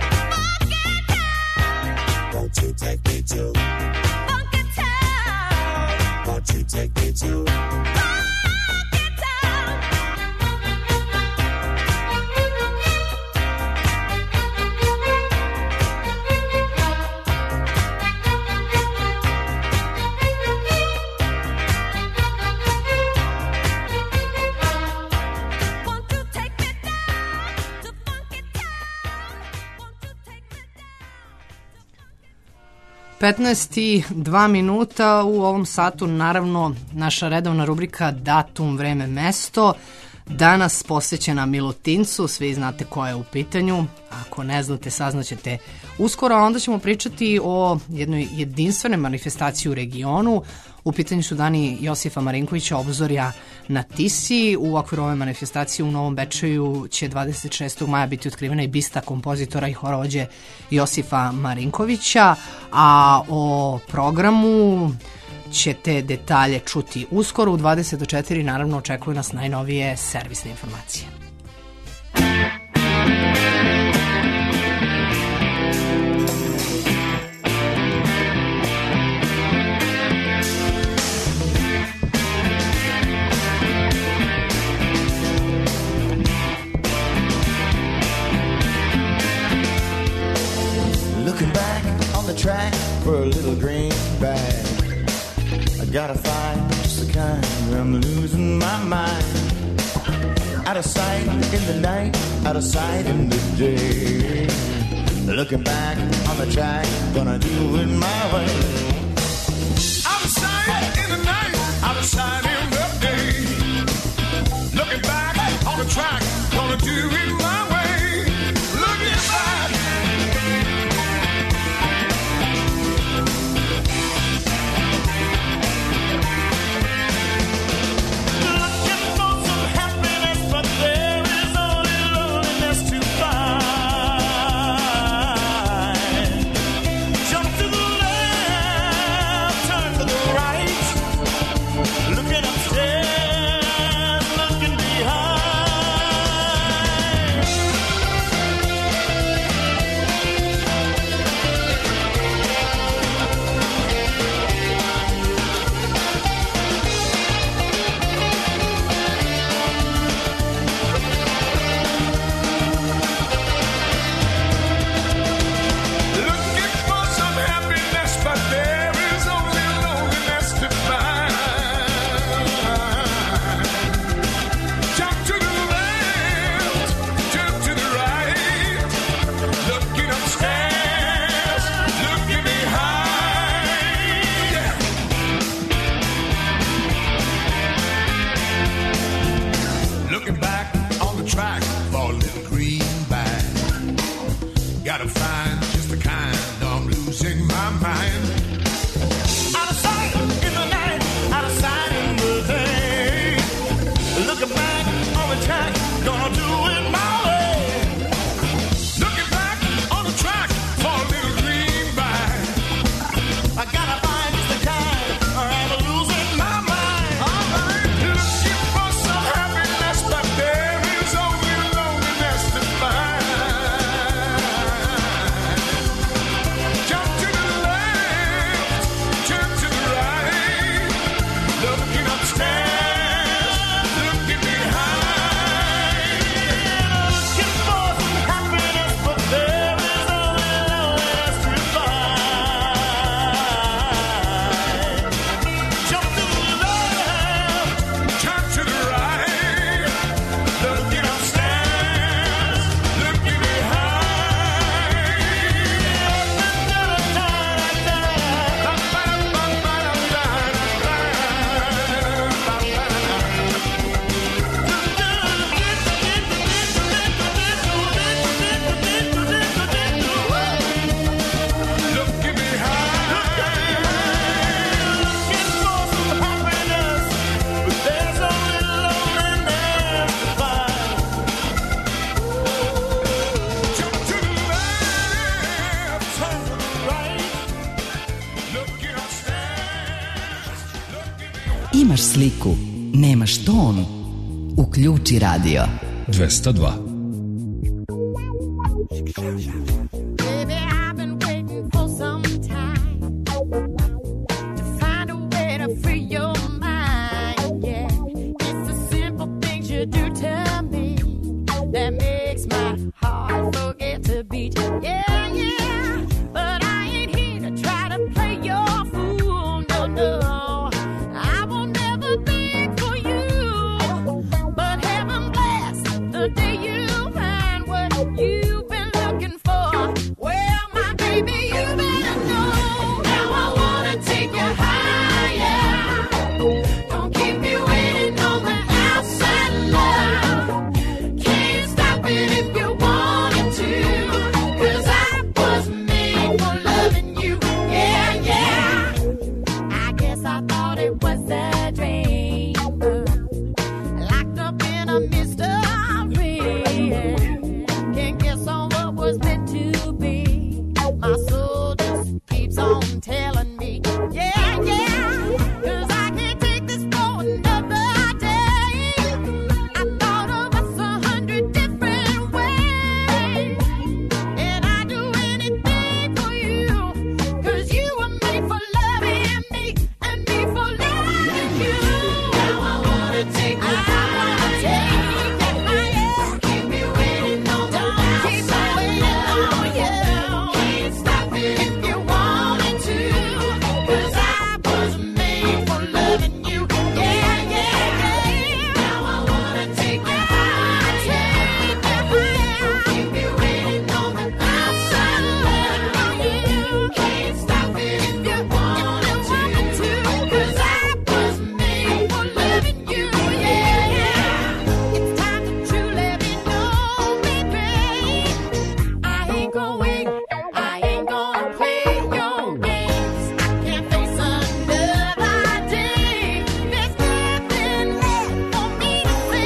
won't you take me to Funky Town? Won't you take me to Funky Town? Won't you take me down to Funky Town? Won't you take me down? 15 i 2 minuta u ovom satu, naravno, naša redovna rubrika Datum, vreme, mesto. Danas posvećena Milutincu, svi znate ko je u pitanju. Ako ne znate, saznaćete uskoro, a onda ćemo pričati o jednoj jedinstvenoj manifestaciji u regionu. U pitanju su dani Josifa Marinkovića, obzorja na Tisi. U okviru ove manifestacije u Novom Bečeju će 26. maja biti otkrivena i bista kompozitora i horovođe Josifa Marinkovića, a o programu ćete detalje čuti uskoro. U 20 do 4 naravno očekuju nas najnovije servisne informacije. Looking back on the track for a little green bag. I gotta find just the kind where I'm losing my mind. Out of sight in the night, out of sight in the day. Looking back on the track, gonna do it my way. Out of sight in the night, out of sight in the day. Looking back on the track, gonna do it my way. Looking back. Imaš sliku, nemaš ton. Uključi radio. 202. Baby, I've been waiting for some time to find a way to free your mind. Yeah, it's the simple things you do to me that makes my heart forget to beat. Yeah, yeah, but I ain't here to try to play your fool. No, no, I will never beg for you. But heaven bless the day you find what you've been looking for. Well, my baby, you better know. Now I wanna take you higher. Don't keep me waiting on the outside love. Can't stop it if you wanted to. 'Cause I was made for loving you. Yeah, yeah. I guess I thought it was a dream. Locked up in a mystery. Can't guess on what was meant to be. My soul just keeps on telling me, yeah, yeah. 'Cause I can't take this for another day. I thought of us 100 different ways. And I'd do anything for you. 'Cause you were made for loving me and me for loving you. Now I wanna take you higher. Keep me waiting on the outside love. Can't stop it if you wanted to. 'Cause I was made for loving you. Yeah, yeah, yeah. Now I wanna take you higher. Keep me waiting on the outside love. Can't stop it if you wanted to. 'Cause I was made for loving you. Yeah, yeah. It's time to truly be known, baby. I ain't gonna play your games. Can't face another day. There's nothing left for me to say.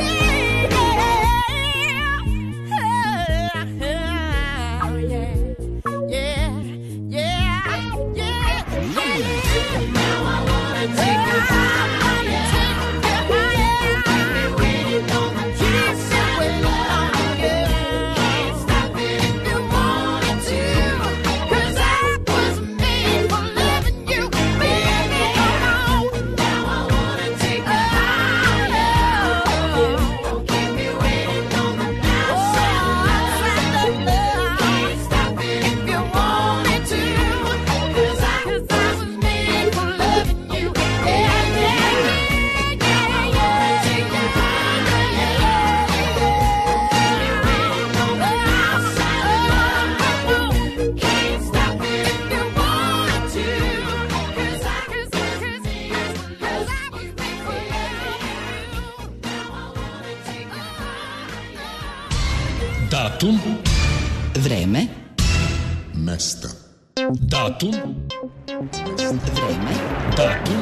Now I wanna take you higher. Keep me waiting on the outside love. Can't stop it if you wanted to. 'Cause I was made for loving you, baby. Now I wanna take you higher. Don't keep me waiting on the outside love. Can't stop it if you wanted to. 'Cause I was made for loving you. Yeah, yeah, yeah, yeah. Take you higher. Waiting on the outside love. Can't stop it if you wanted to. 'Cause I was made for loving you. Now I wanna take you higher. Datum, Vreme, mesta. Datum, vreme, datum,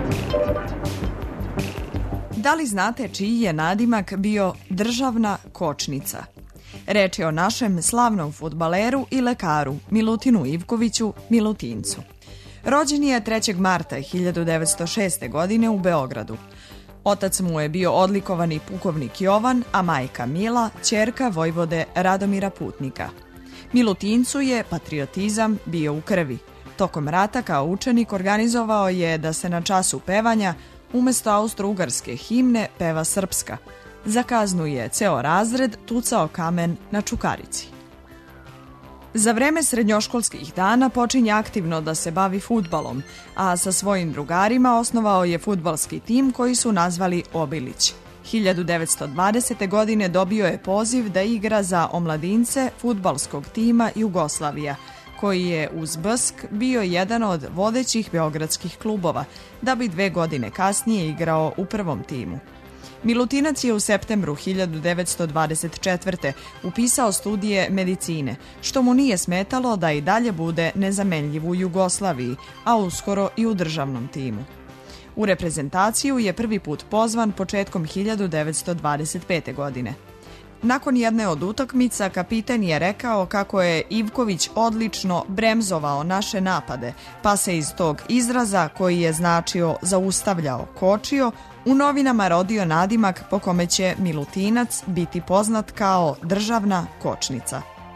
Da li znate čiji je nadimak bio državna kočnica? Reč je o našem slavnom fudbaleru i lekaru Milutinu Ivkoviću Milutincu. Rođen je 3. marta 1906. godine u Beogradu. Otac mu je bio odlikovani pukovnik Jovan, a majka Mila, ćerka vojvode Radomira Putnika. Milutincu je patriotizam bio u krvi. Tokom rata kao učenik organizovao je da se na času pevanja umesto austro-ugarske himne peva srpska. Za kaznu je ceo razred tucao kamen na čukarici. Za vreme srednjoškolskih dana počinje aktivno da se bavi fudbalom, a sa svojim drugarima osnovao je fudbalski tim koji su nazvali Obilić. 1920. godine dobio je poziv da igra za omladince fudbalskog tima Jugoslavija, koji je uz BSK bio jedan od vodećih beogradskih klubova, da bi 2 godine kasnije igrao u prvom timu. Milutinac je u septembru 1924. upisao studije medicine, što mu nije smetalo da i dalje bude nezamenljiv u Jugoslaviji, a uskoro i u državnom timu. U reprezentaciju je prvi put pozvan početkom 1925. godine. Nakon jedne od utakmica kapitan je rekao kako je Ivković odlično bremzovao naše napade, pa se iz tog izraza, koji je značio zaustavljao, kočio, u novinama rodio nadimak po kome će Milutinac biti poznat kao državna kočnica.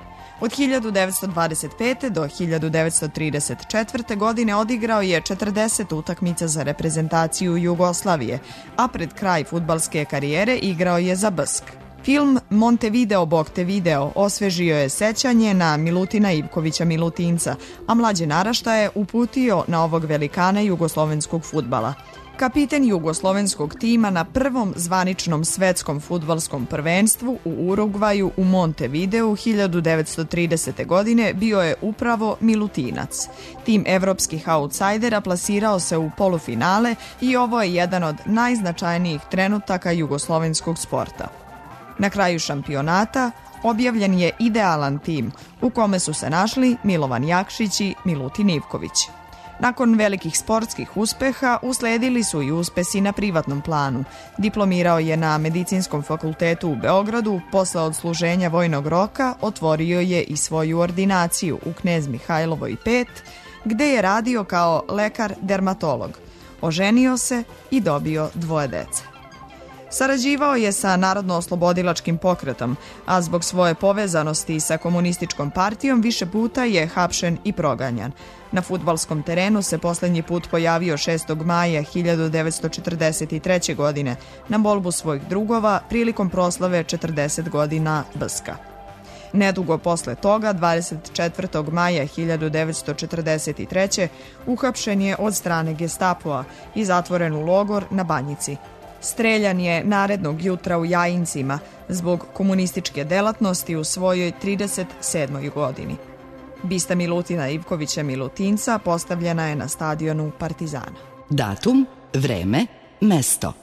Od 1925. do 1934. godine odigrao je 40 utakmica za reprezentaciju Jugoslavije, a pred kraj fudbalske karijere igrao je za BSK. Film Montevideo Bog te video osvežio je sećanje na Milutina Ivkovića Milutinca, a mlađe naraštaje uputio na ovog velikana jugoslovenskog fudbala. Kapiten jugoslovenskog tima na prvom zvaničnom svetskom fudbalskom prvenstvu u Urugvaju u Montevideu 1930. godine bio je upravo Milutinac. Tim evropskih outsajdera plasirao se u polufinale i ovo je jedan od najznačajnijih trenutaka jugoslovenskog sporta. Na kraju šampionata objavljen je idealan tim u kome su se našli Milovan Jakšić i Milutin Ivković. Nakon velikih sportskih uspeha usledili su i uspesi na privatnom planu. Diplomirao je na Medicinskom fakultetu u Beogradu, posle odsluženja vojnog roka otvorio je i svoju ordinaciju u Knez Mihajlovoj 5, gde je radio kao lekar-dermatolog. Oženio se i dobio 2 dece. Sarađivao je sa Narodno-oslobodilačkim pokretom, a zbog svoje povezanosti sa komunističkom partijom više puta je hapšen i proganjan. Na fudbalskom terenu se posljednji put pojavio 6. maja 1943. godine na molbu svojih drugova prilikom proslave 40 godina BSK-a. Nedugo posle toga, 24. maja 1943. uhapšen je od strane Gestapoa i zatvoren u logor na Banjici. Streljan je narednog jutra u Jajincima zbog komunističke delatnosti u svojoj 37. godini. Bista Milutina Ivkovića Milutinca postavljena je na stadionu Partizana. Datum, vreme, mesto.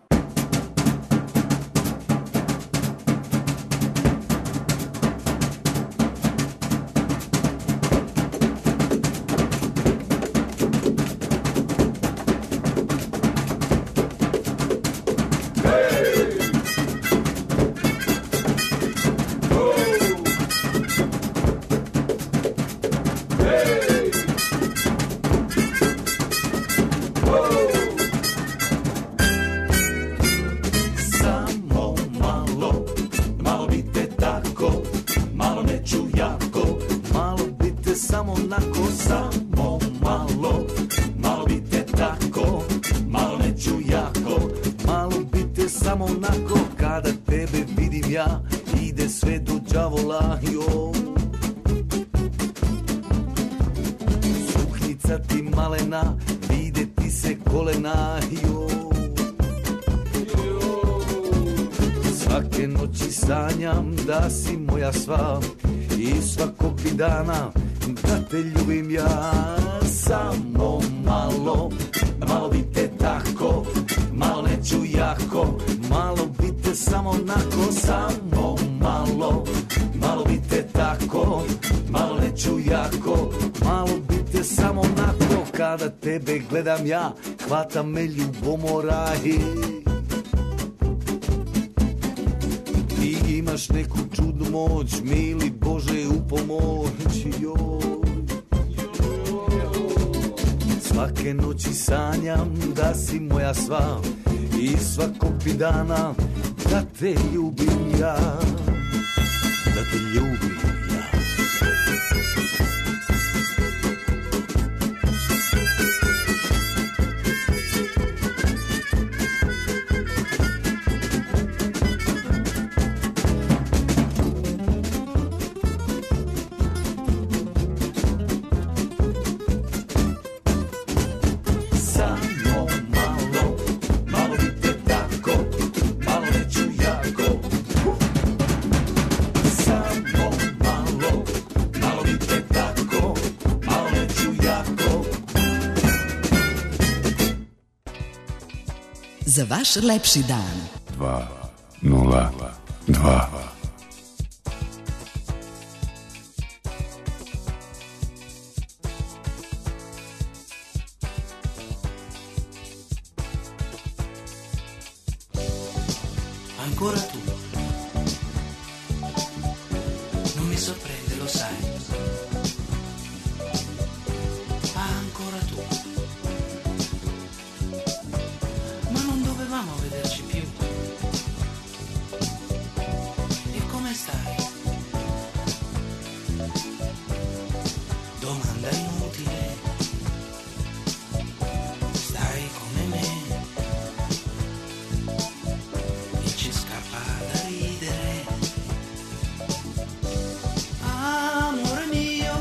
Svake noći sanjam da si moja sva i svakog bi dana da te ljubim ja. Samo malo, malo bi te tako, malo neću jako, malo bi te samo nako. Samo malo, malo bi te tako, malo neću jako, malo bi te samo nako. Kada tebe gledam ja, hvata me ljubomora i ti imaš neku čudnu moć, mili Bože u pomoć. Svake noći sanjam da si moja sva i svakog bi dana da te ljubim ja, da te ljubim ja. Za vaš lepši dan. 2-0-2. Ancora tu. Non mi sorprende, lo sai. Ancora tu. Ma non dovevamo vederci più. E come stai? domanda inutile, stai come me e ci scappa da ridere. Amore mio,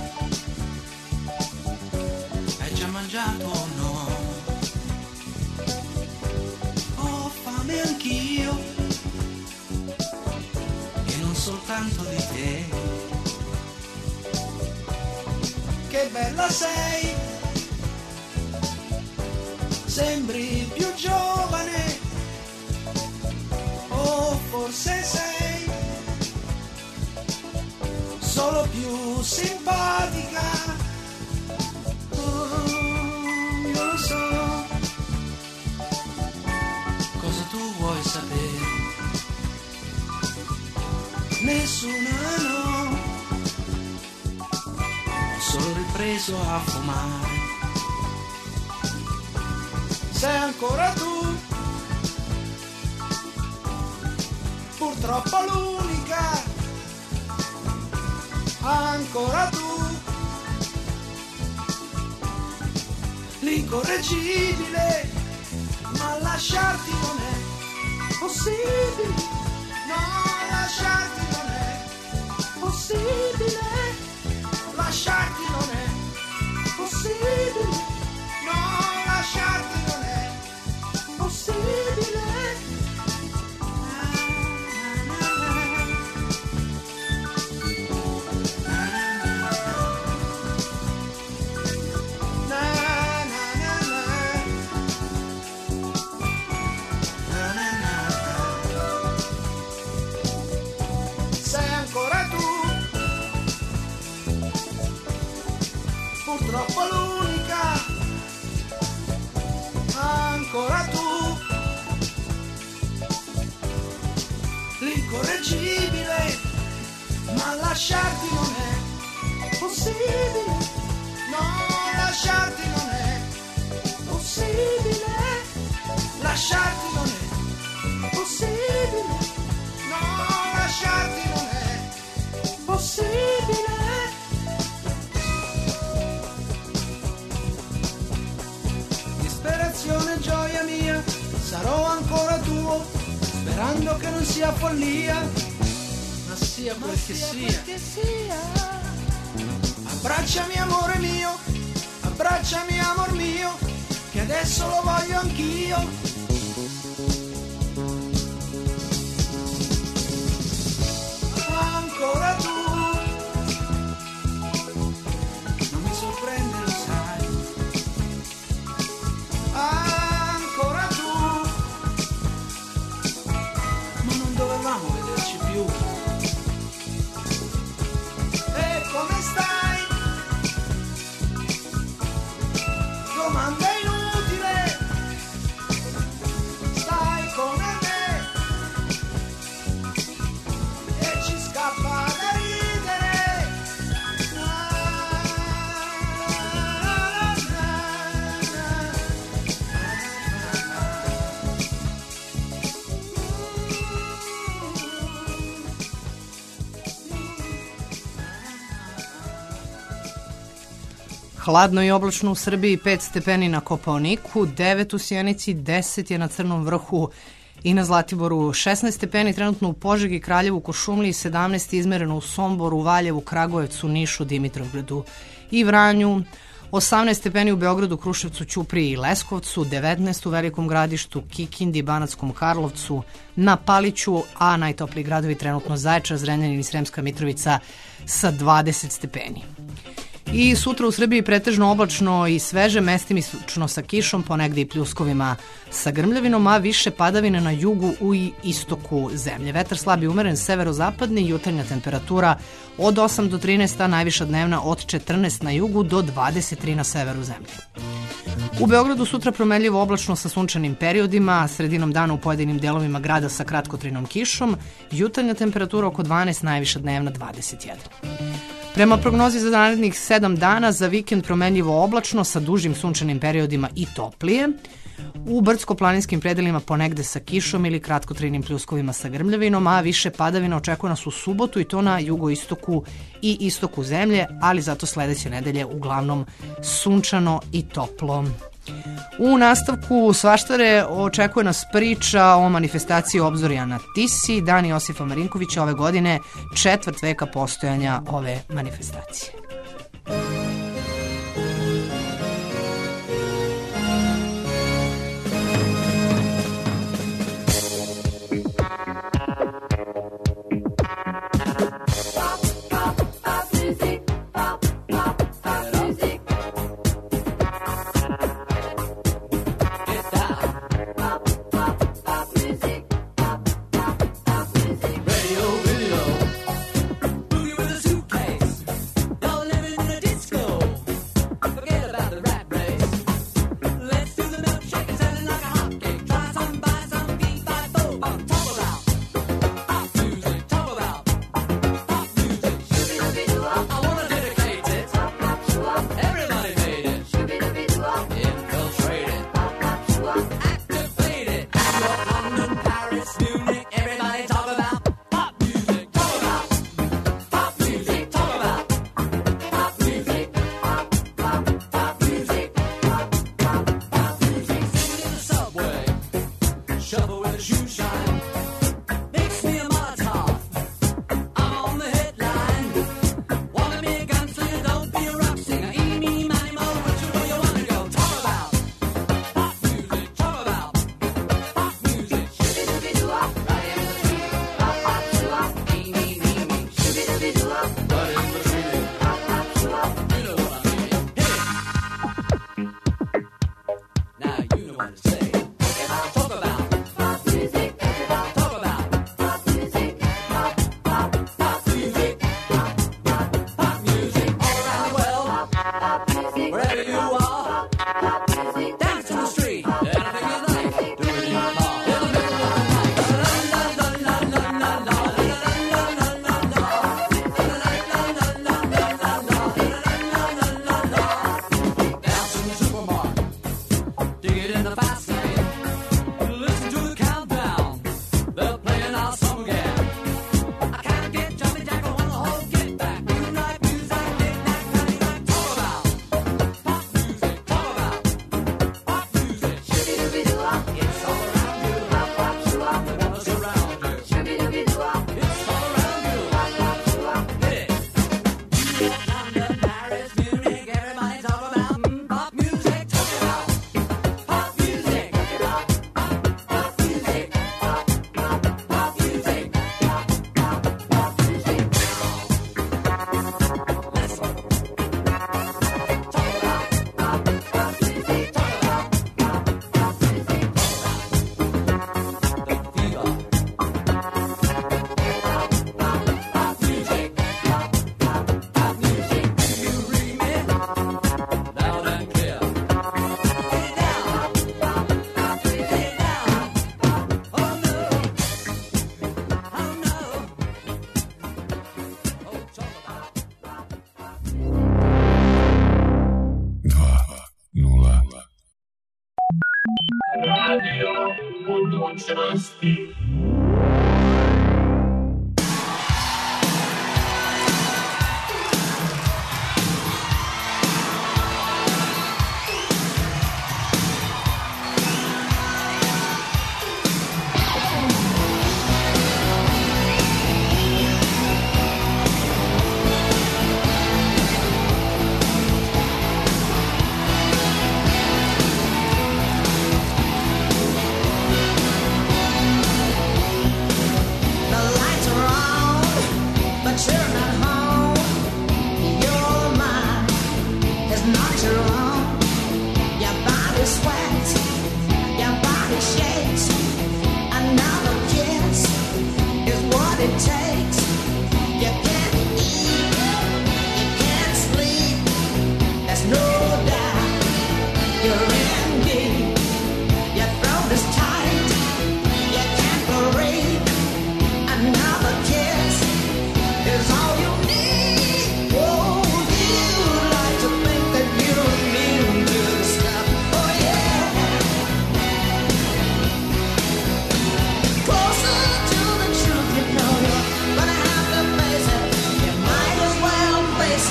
hai già mangiato o no? Ho fame anch'io e non soltanto di te. Che bella sei, sembri più giovane, o forse sei solo più simpatica. Oh, io lo so cosa tu vuoi sapere, nessuna no, ho solo ripreso a fumare. Sei ancora tu, purtroppo l'unica, ancora tu, l'incorreggibile, ma lasciarti non è possibile, no, lasciarti non è possibile, lasciarti non è possibile, no, lasciarti non è possibile. Purtroppo l'unica, ancora tu, l'incorreggibile, ma lasciarti non è possibile, no, lasciarti non è possibile, lasciarti non è possibile, no, lasciarti non è possibile. Disperazione, gioia mia, sarò ancora tuo, sperando che non sia follia, ma sia quel che sia. Abbracciami amore mio, abbracciami amor mio, che adesso lo voglio anch'io. Ancora tu, non mi sorprende, lo sai. Ancora tu, ma non dovevamo vederci più. E come stai? Domanda inutile, stai come me e ci scappa da ridere. Hladno i oblačno u Srbiji, 5 stepeni na Kopaoniku, 9 u Sjenici, 10 je na Crnom vrhu i na Zlatiboru, 16 stepeni trenutno u Požegi, Kraljevu, Košumliji, 17 izmereno u Somboru, Valjevu, Kragujevcu, Nišu, Dimitrovgradu i Vranju, 18 stepeni u Beogradu, Kruševcu, Ćupriji i Leskovcu, 19 u Velikom Gradištu, Kikindi, Banatskom Karlovcu, na Paliću, a najtopliji gradovi trenutno Zaječar, Zrenjanin i Sremska Mitrovica sa 20 stepeni. I sutra u Srbiji pretežno oblačno i sveže, mestimično sa kišom, ponegde i pljuskovima sa grmljavinom, a više padavine na jugu i istoku zemlje. Vetar slab i umeren, severozapadni, jutarnja temperatura od 8 do 13, a najviša dnevna od 14 na jugu do 23 na severu zemlje. U Beogradu sutra promenljivo oblačno sa sunčanim periodima, sredinom dana u pojedinim delovima grada sa kratkotrajnom kišom, jutarnja temperatura oko 12, najviša dnevna 21. Prema prognozi za narednih 7 dana, za vikend promenljivo oblačno sa dužim sunčanim periodima i toplije. U brdsko-planinskim predelima ponegde sa kišom ili kratkotrajnim pljuskovima sa grmljavinom, a više padavina očekuje nas u subotu i to na jugoistoku i istoku zemlje, ali zato sledeće nedelje uglavnom sunčano i toplo. U nastavku Svaštare očekuje nas priča o manifestaciji Obzorja na Tisi, Dan Josifa Marinkovića ove godine, 4 veka postojanja ove manifestacije.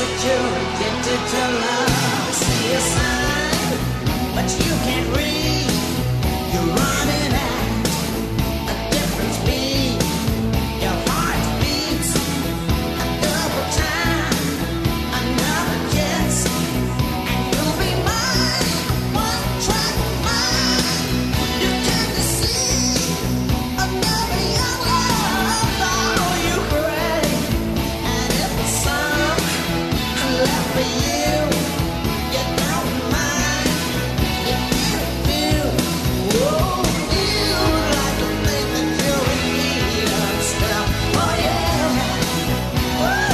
that you're addicted to love. See a sign, but you can't read. You're running at a different speed. Your heart beats a double time. Another kiss, and you'll be mine. One track mind. You can't deceive another young love. Oh, you pray, and if the sun left for you, you don't mind. You can't feel. Oh, you like to think that you're in need of stuff. Oh yeah. Woo.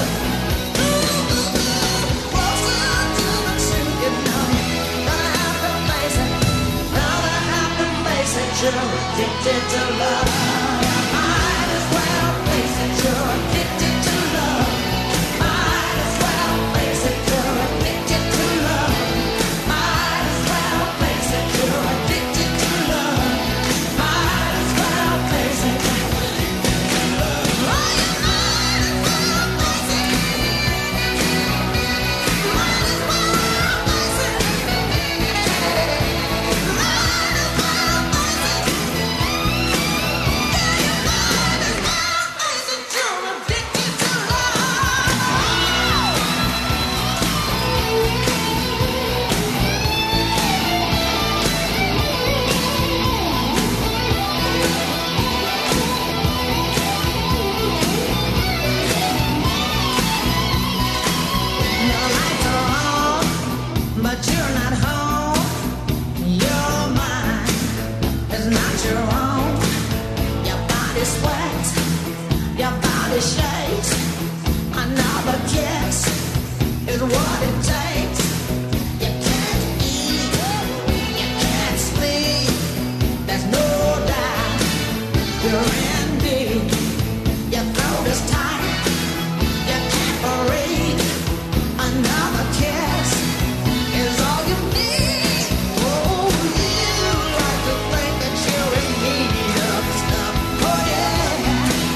Closer to the truth, you know. Gonna have to face it. Gonna have to face it. You're addicted to love. Might as well face it. You're addicted to love. Might as well face it. You're addicted to love. Might as well face it. You're addicted to love. Might as well face it. But you're not home. Your mind is not your own. Your body sweats, your body shakes. Another kiss is what it takes. You can't eat, you can't sleep. There's no doubt you're in deep. Your throat is tight, you can't breathe. Another kiss is all you need. Oh, you like to think that you're in need of stuff. Oh yeah.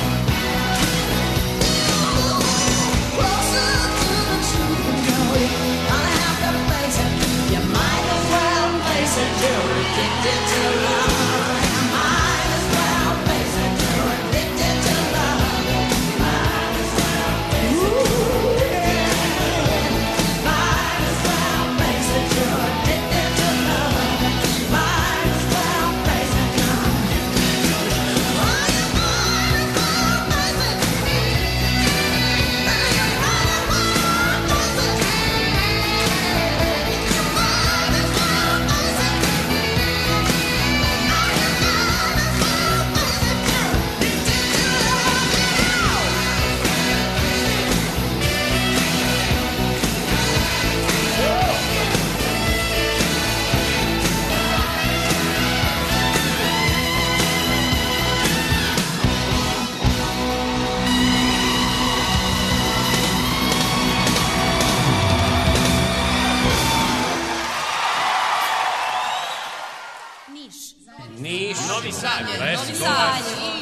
Closer to the truth, you know you gonna have to face it. You might as well face it. You're addicted to love. You might as well face it. You're addicted to love. Might as well face it. Might as well face it. You're addicted to love. Might as well face it. Niš, Novi Sad, Novi Sad,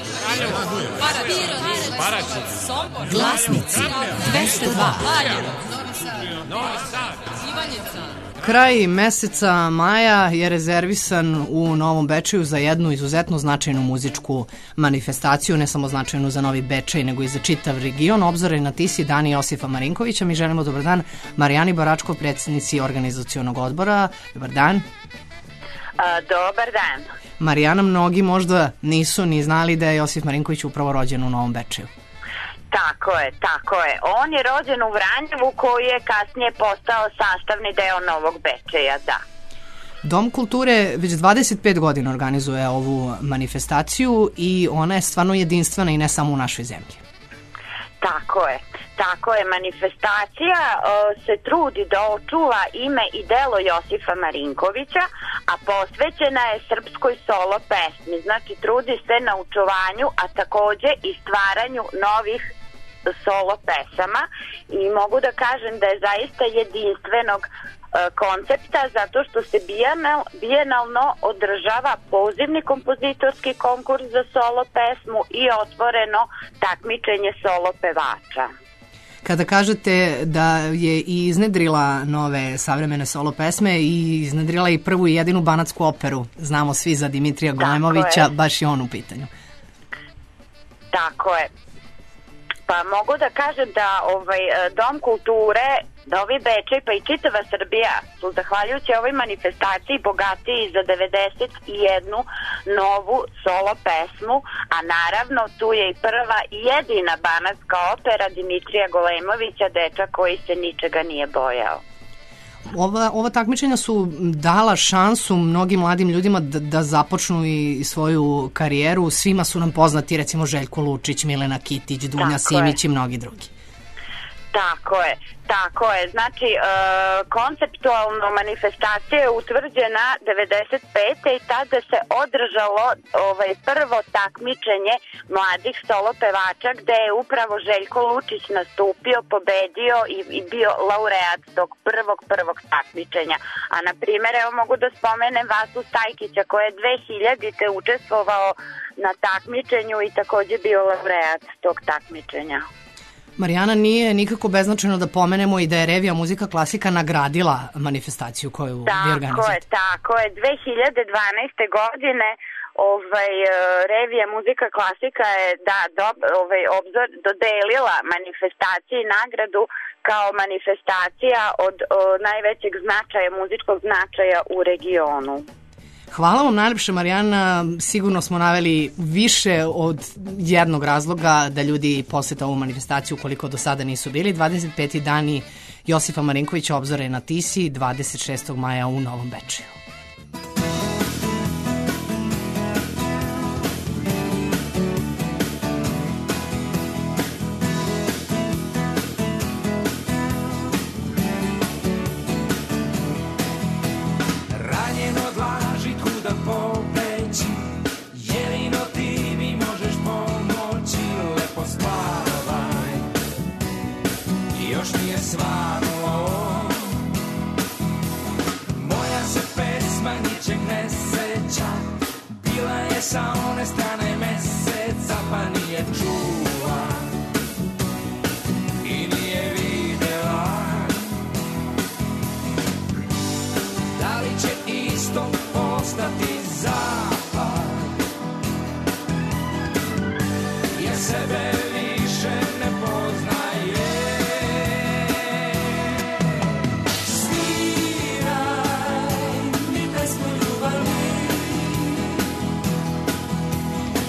Paraćin, Sombor, Glasnici 202. Novi Sad, Ivanjica. Kraj meseca maja je rezervisan u Novom Bečeju za jednu izuzetno značajnu muzičku manifestaciju, ne samo značajnu za Novi Bečej, nego i za čitav region. Obzore na Tisi, dani Josifa Marinkovića. Mi želimo dobar dan Marijani Baračko, predsjednici organizacionog odbora. Dobar dan. Dobar dan. Marijana, mnogi možda nisu ni znali da je Josif Marinković upravo rođen u Novom Bečeju. Tako je, tako je. On je rođen u Vranjevu koji je kasnije postao sastavni deo Novog Bečeja, da. Dom kulture već 25 godina organizuje ovu manifestaciju i ona je stvarno jedinstvena i ne samo u našoj zemlji. Tako je. Tako je, manifestacija se trudi da očuva ime i delo Josifa Marinkovića, a posvećena je srpskoj solo pesmi. Znači, trudi se na očuvanju, a takođe i stvaranju novih solo pesama i mogu da kažem da je zaista jedinstvenog koncepta zato što se bijenalno održava pozivni kompozitorski konkurs za solo pesmu i otvoreno takmičenje solo pevača. Kada kažete da je i iznedrila nove savremene solo pesme i iznedrila i prvu i jedinu banatsku operu, znamo svi za Dimitrija Golemavića, baš je on u pitanju. Tako je. Pa mogu da kažem da Dom kulture, Novi Bečej pa i čitava Srbija su zahvaljujući ovoj manifestaciji bogatiji za 91 novu solo pesmu, a naravno tu je i prva i jedina banatska opera Dimitrija Golemavića, dečak koji se ničega nije bojao. Ova takmičenja su dala šansu mnogim mladim ljudima da započnu i svoju karijeru. Svima su nam poznati recimo Željko Lučić, Milena Kitić, Dunja Simić i mnogi drugi. Tako je. Znači, konceptualno manifestacija je utvrđena 95. i tada se održalo prvo takmičenje mladih solo pevača gde je upravo Željko Lučić nastupio, pobedio i bio laureat tog prvog takmičenja. A na primjer, evo mogu da spomenem Vasu Stajkića koji je 2000. učestvovao na takmičenju i takođe bio laureat tog takmičenja. Marijana, nije nikako beznačajno da pomenemo i da je Revija Muzika Klasika nagradila manifestaciju koju vi organizujete. Tako je. 2012. godine Revija Muzika Klasika je obzor dodelila manifestaciji nagradu kao manifestacija od najvećeg značaja, muzičkog značaja u regionu. Hvala vam najlepše, Marijana. Sigurno smo naveli više od jednog razloga da ljudi posete ovu manifestaciju koliko do sada nisu bili. 25. dani Josifa Marinkovića Obzore na Tisi, 26. maja u Novom Bečeju. Sa one strane meseca pa nije čula i nije videla da li će isto postati zapad, jer sebe više ne poznaje. Sviraj mi pesmu ljubavi,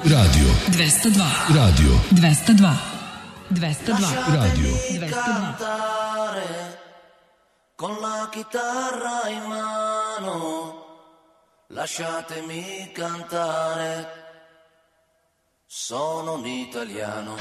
Radio 202. Radio 202. 202. Radio 202. Cantare con la chitarra in mano, lasciatemi cantare, sono un italiano.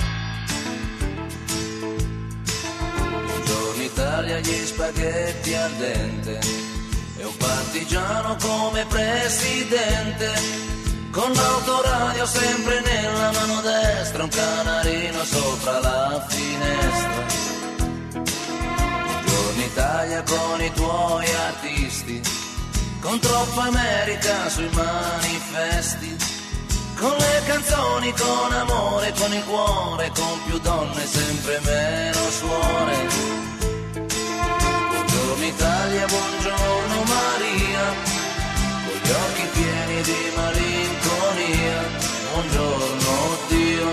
Buongiorno Italia, gli spaghetti al dente e un partigiano come presidente, con l'autoradio sempre nella mano destra, un canarino sopra la finestra. Buongiorno Italia con i tuoi artisti, con troppa America sui manifesti, con le canzoni, con amore, con il cuore, con più donne, sempre meno suore. Buongiorno Italia, buongiorno Maria, con gli occhi pieni di malinconia. Buongiorno Dio,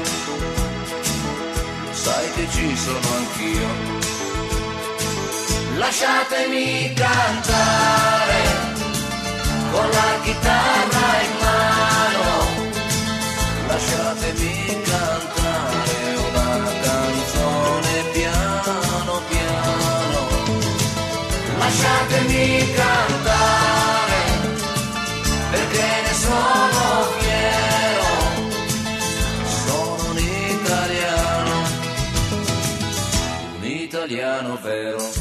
sai che ci sono anch'io. Lasciatemi cantare con la chitarra in mano, lasciatemi cantare una canzone piano piano, lasciatemi cantare perché ne sono fiero, sono un italiano vero.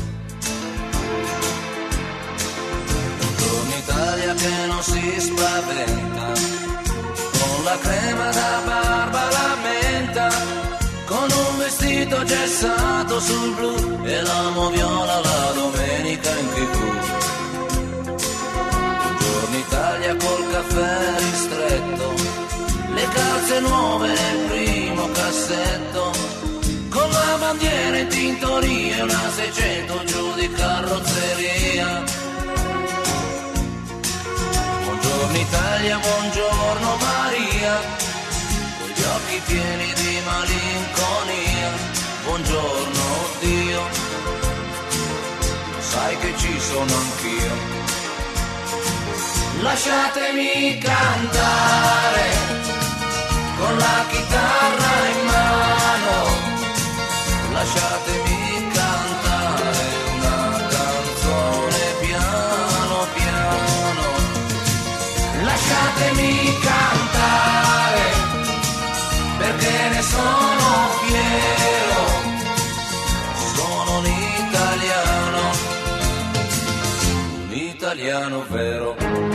Italia che non si spaventa, con la crema da barba la menta, con un vestito gessato sul blu e l'amo viola la domenica in TV. Buongiorno Italia col caffè ristretto, le calze nuove nel primo cassetto, con la bandiera in tintoria e una 600 giù di carrozzeria. Buongiorno Italia, buongiorno Maria, con gli occhi pieni di malinconia. Buongiorno Dio, sai che ci sono anch'io. Lasciatemi cantare con la chitarra in mano, lasciatemi cantare una canzone piano piano. Lasciatemi cantare perché ne sono fiero, sono un italiano vero.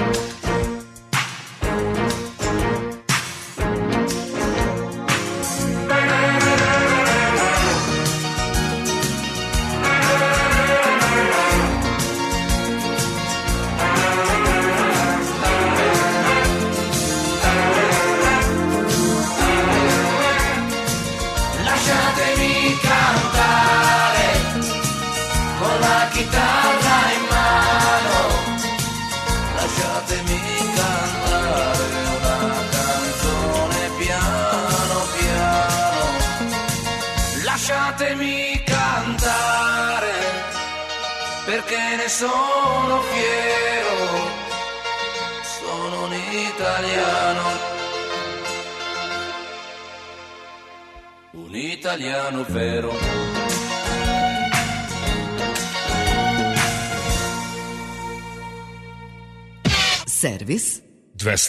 Chitarra in mano, lasciatemi cantare una canzone piano piano, lasciatemi cantare perché ne sono fiero, sono un italiano vero. Servis 200.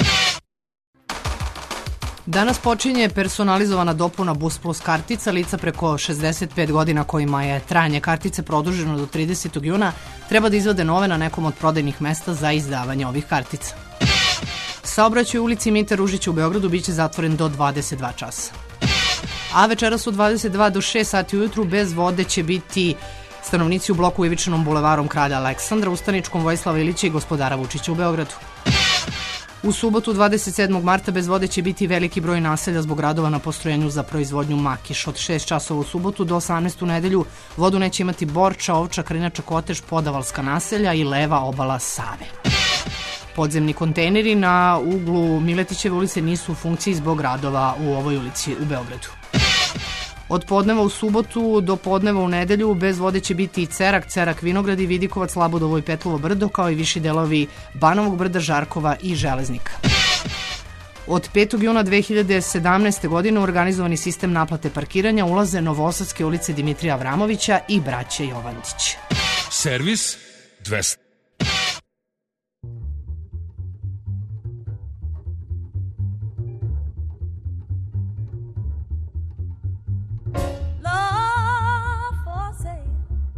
Danas počinje personalizovana dopuna Bus Plus kartica. Lica preko 65 godina kojima je trajanje kartice produženo do 30. juna treba da izvade nove na nekom od prodajnih mesta za izdavanje ovih kartica. Saobraćaj u ulici Mite Ružića u Beogradu biće zatvoren do 22 časa. A večeras od 22 do 6 sati ujutru bez vode će biti stanovnici u bloku Ivičanom bulevarom Kralja Aleksandra, Ustaničkom Vojislava Ilića i Gospodara Vučića u Beogradu. U subotu 27. marta bez vode će biti veliki broj naselja zbog radova na postrojenju za proizvodnju makiš. Od 6 časova u subotu do 18. u nedelju vodu neće imati Borča, Ovča, Krinača, Kotež, Podavalska naselja i leva obala Save. Podzemni kontejneri na uglu Miletićeve ulice nisu u funkciji zbog radova u ovoj ulici u Beogradu. Od podneva u subotu do podneva u nedelju bez vode će biti i Cerak, Cerak Vinogradi, Vidikovac, Labudovo i Petlovo brdo, kao i viši delovi Banovog brda, Žarkova i Železnika. Od 5. juna 2017. godine u organizovani sistem naplate parkiranja ulaze Novosadske ulice Dimitrija Avramovića i braće Jovandić. Servis 200. Love for sale.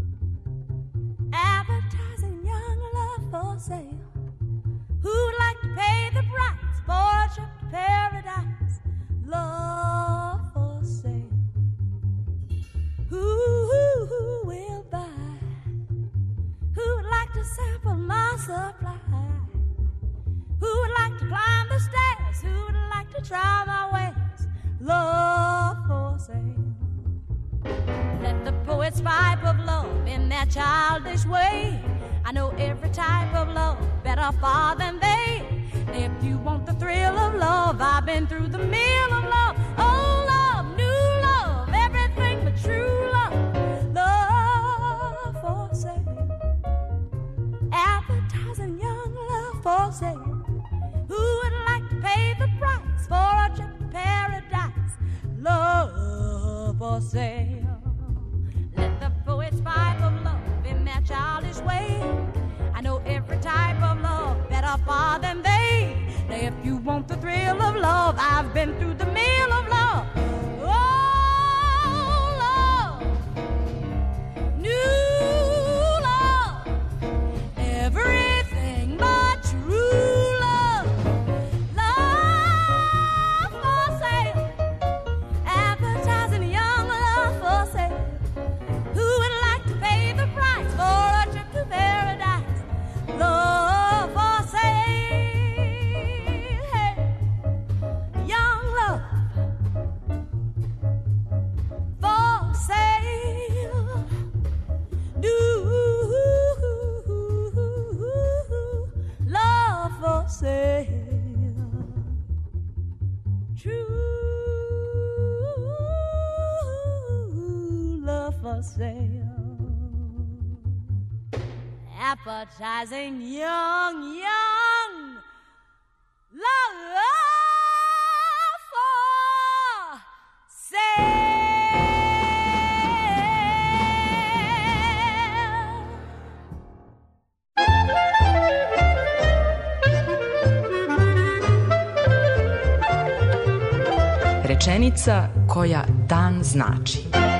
Advertising young love for sale. Who'd like to pay the price for a trip to paradise? Love for sale. Who will buy? Who would like to sample my supply? Who would like to climb the stairs? Who would like to try my ways? Love for sale. Let the poets pipe of love in their childish way. I know every type of love better far than they. If you want the thrill of love, I've been through the meal of love. Old love, new love, everything but true love. Love for sale. Advertising young love for sale. Who would like to pay the price for a trip to paradise? Love for sale. Let the poets pipe of love in their childish way. I know every type of love better far than they. If you want the thrill of love, I've been through the meal of love. Oh, love, new love, everything but true love. Love for sale, advertising young love for sale. Who would like to pay the price for a trip to paradise? Love for sale, hey, young love for sale. New love for sale. True love for sale. Appetizing young love for sale. Rečenica koja dan znači.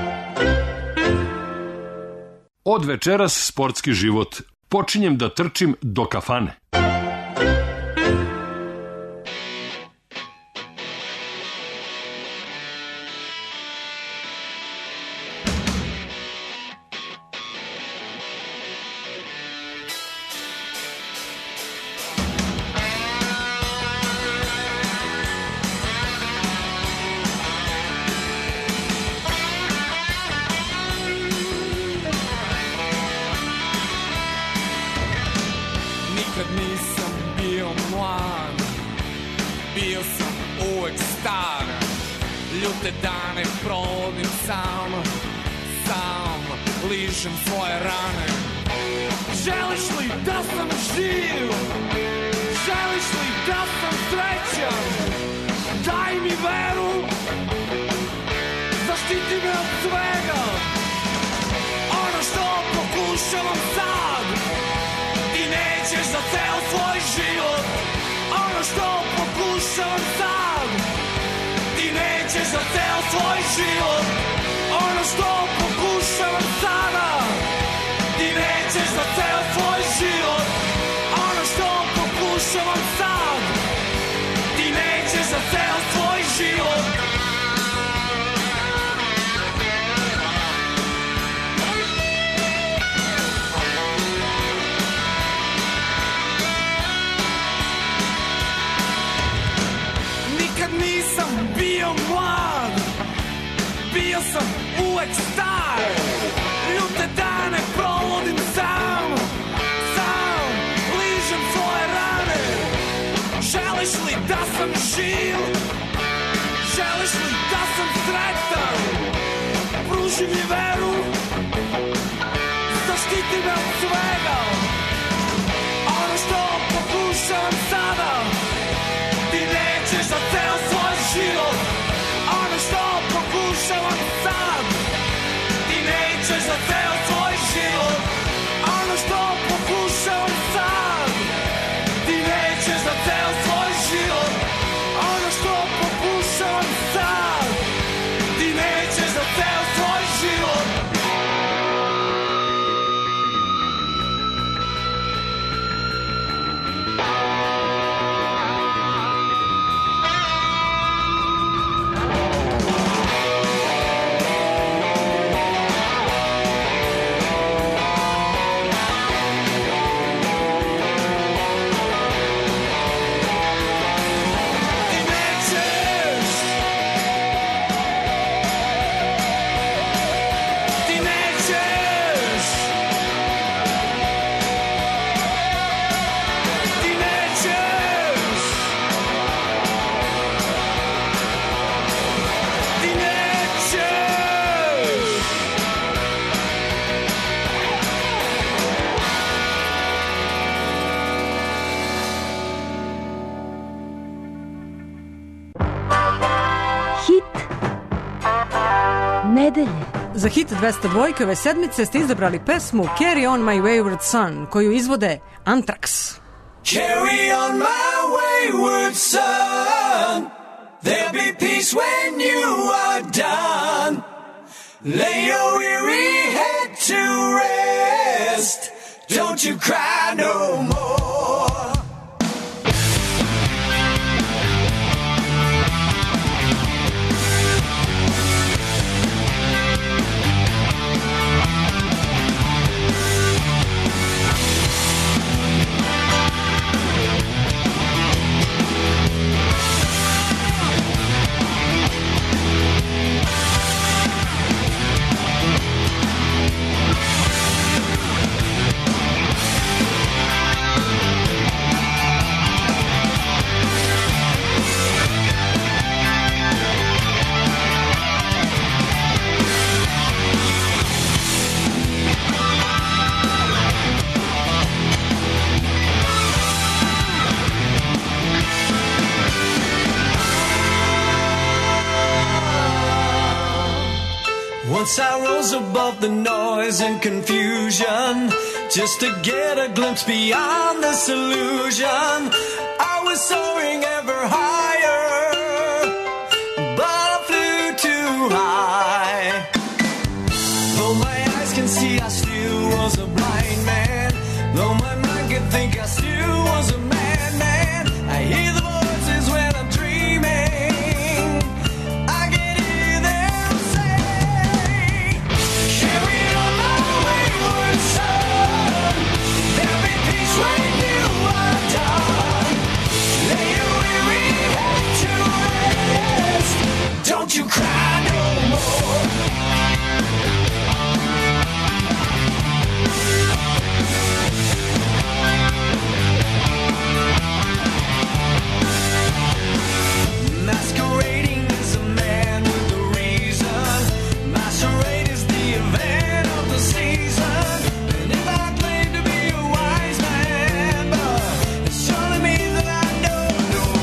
Od večeras sportski život. Počinjem da trčim do kafane. Nikad nisam bio mlad, bio sam uvek star. Ljute dane provodim sam, ližem svoje rane. Želiš li da sam živ? Želiš li da sam srećan? Daj mi veru, zaštiti me od svega. Ono što pokušavam sad, ti nećeš za ceo svoj život. Ono što pokušavam sad, ti nećeš za ceo svoj život. Ono što pokušavam sada, ti nećeš za ceo svoj život. Ono što pokušavam sad, ti nećeš za ceo svoj život. Nisam bio mlad, bio sam uvek star. Ljute dane provodim sam, ližem svoje rane. Želiš li da sam živ? Želiš li da sam sretan? Pruži mi veru, zaštiti me od svega. Ono što pokušavam sada, ti nećeš da nedelje. Za hit 202 ove sedmice ste izabrali pesmu Carry on my wayward son, koju izvode Anthrax. Carry on my wayward son. There'll be peace when you are done. Lay your weary head to rest. Don't you cry no more. Once I rose above the noise and confusion, just to get a glimpse beyond this illusion. I was soaring ever higher, but I flew too high. Though my eyes can see, I still was a blind man. Though my mind can think, I still was a madman. I hear the voices when I'm dreaming. I can hear them say, carry on my wayward son. There'll be peace when you are done. Lay your weary head to rest. Don't you cry no more. Masquerading as a man with a reason. Masquerade is the event of the season. And if I claim to be a wise man, but it surely means that I don't know.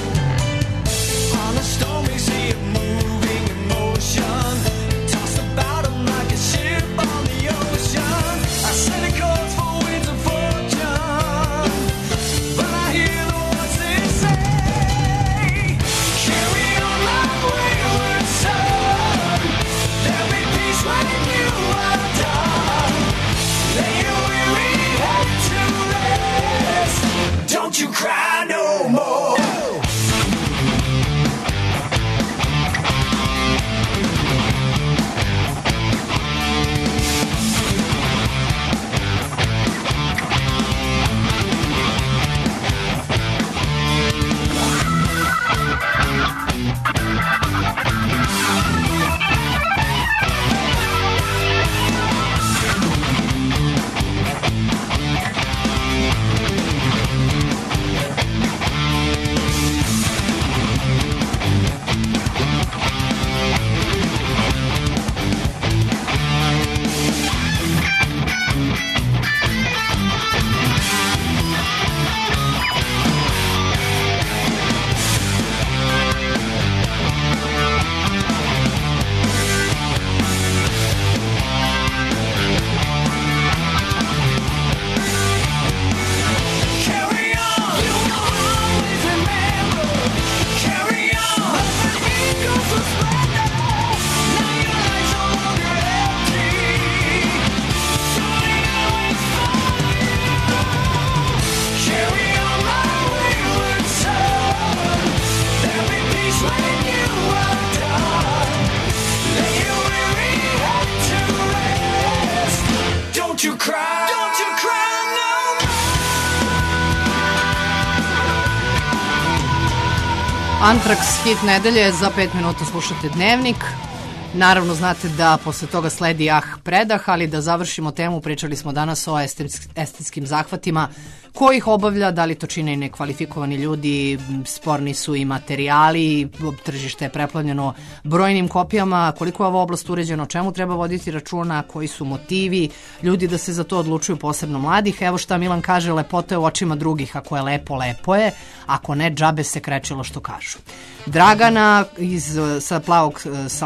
On a stormy sea of moving emotion, tossed about him like a ship on the ocean. I set a course for winds of fortune, but I hear the voices say, carry on my wayward son. There'll be peace when you are done. Lay your weary head to rest. Don't you cry no more. Carry on, you'll always remember. Carry on, the eagles will splendor. Now your eyes no longer empty. Surely always follow you. Carry on, my wayward son. There'll be peace when you are done. Lay your weary head to rest. Don't you cry. Don't you cry no more. Anthrax, hit nedelje, za 5 minuta slušate Dnevnik. Naravno, znate da posle toga sledi predah, ali da završimo temu, pričali smo danas o estetskim zahvatima. Ko ih obavlja, da li to čine i nekvalifikovani ljudi, sporni su i materijali, tržište je preplavljeno brojnim kopijama, koliko je ova oblast uređena, o čemu treba voditi računa, koji su motivi, ljudi da se za to odlučuju, posebno mladih. Evo šta Milan kaže, lepota je u očima drugih, ako je lepo, lepo je, ako ne, džabe se krečilo, što kažu. Dragana sa plavog salaša Čenek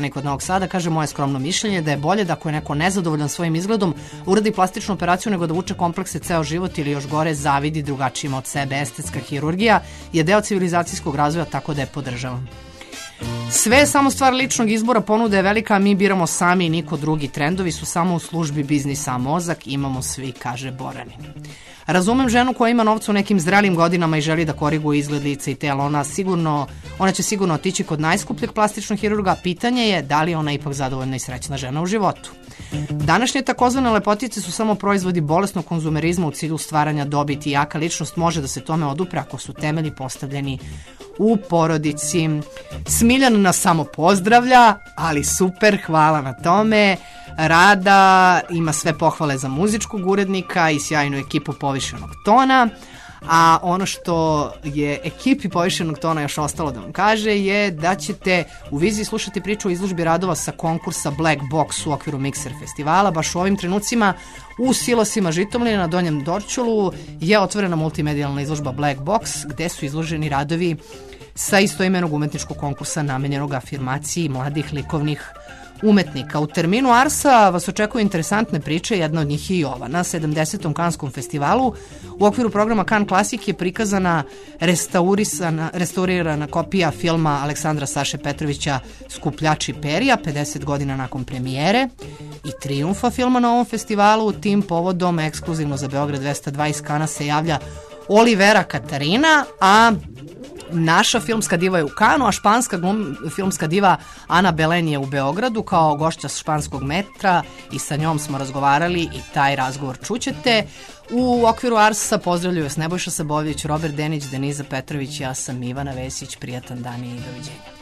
Boranik kod Novog Sada, kaže moje skromno mišljenje da je bolje da ako je neko nezadovoljan svojim izgledom uradi plastičnu operaciju nego da vuče komplekse ceo život ili još gore zavidi drugačijima od sebe. Estetska hirurgija je deo civilizacijskog razvoja, tako da je podržavam. Sve je samo stvar ličnog izbora, ponuda je velika, a mi biramo sami i niko drugi. Trendovi su samo u službi biznisa, a mozak imamo svi, kaže Boranin. Razumem ženu koja ima novca u nekim zrelim godinama i želi da koriguje izgled lica i tela. Ona će sigurno otići kod najskupljeg plastičnog hirurga, a pitanje je da li je ona ipak zadovoljna i srećna žena u životu. Današnje takozvane lepotice su samo proizvodi bolesnog konzumerizma u cilju stvaranja dobiti. Jaka ličnost može da se tome odupre ako su temelji postavljeni u porodici. Smiljan nas samo pozdravlja, ali super, hvala na tome. Rada ima sve pohvale za muzičkog urednika i sjajnu ekipu Povišenog tona. A ono što je ekipi Povišenog tona još ostalo da vam kaže je da ćete u viziji slušati priču o izložbi radova sa konkursa Black Box u okviru Mixer festivala. Baš u ovim trenucima u silosima Žitomlina na Donjem Dorčulu je otvorena multimedijalna izložba Black Box gde su izloženi radovi sa istoimenog umetničkog konkursa namenjenog afirmaciji mladih likovnih umetnika. U terminu Arsa vas očekuju interesantne priče, jedna od njih je i ova. Na 70. Kanskom festivalu u okviru programa Kan Klasik je prikazana restaurirana kopija filma Aleksandra Saše Petrovića Skupljači perija, 50 godina nakon premijere i trijumfa filma na ovom festivalu. Tim povodom ekskluzivno za Beograd 202 iz Kana se javlja Olivera Katarina, a naša filmska diva je u Kanu, a španska filmska diva Ana Belen je u Beogradu kao gošća španskog metra i sa njom smo razgovarali i taj razgovor čućete. U okviru Arsa pozdravljaju vas Nebojša Sabović, Robert Denić, Deniza Petrović, ja sam Ivana Vesić, prijatan dan i doviđenja.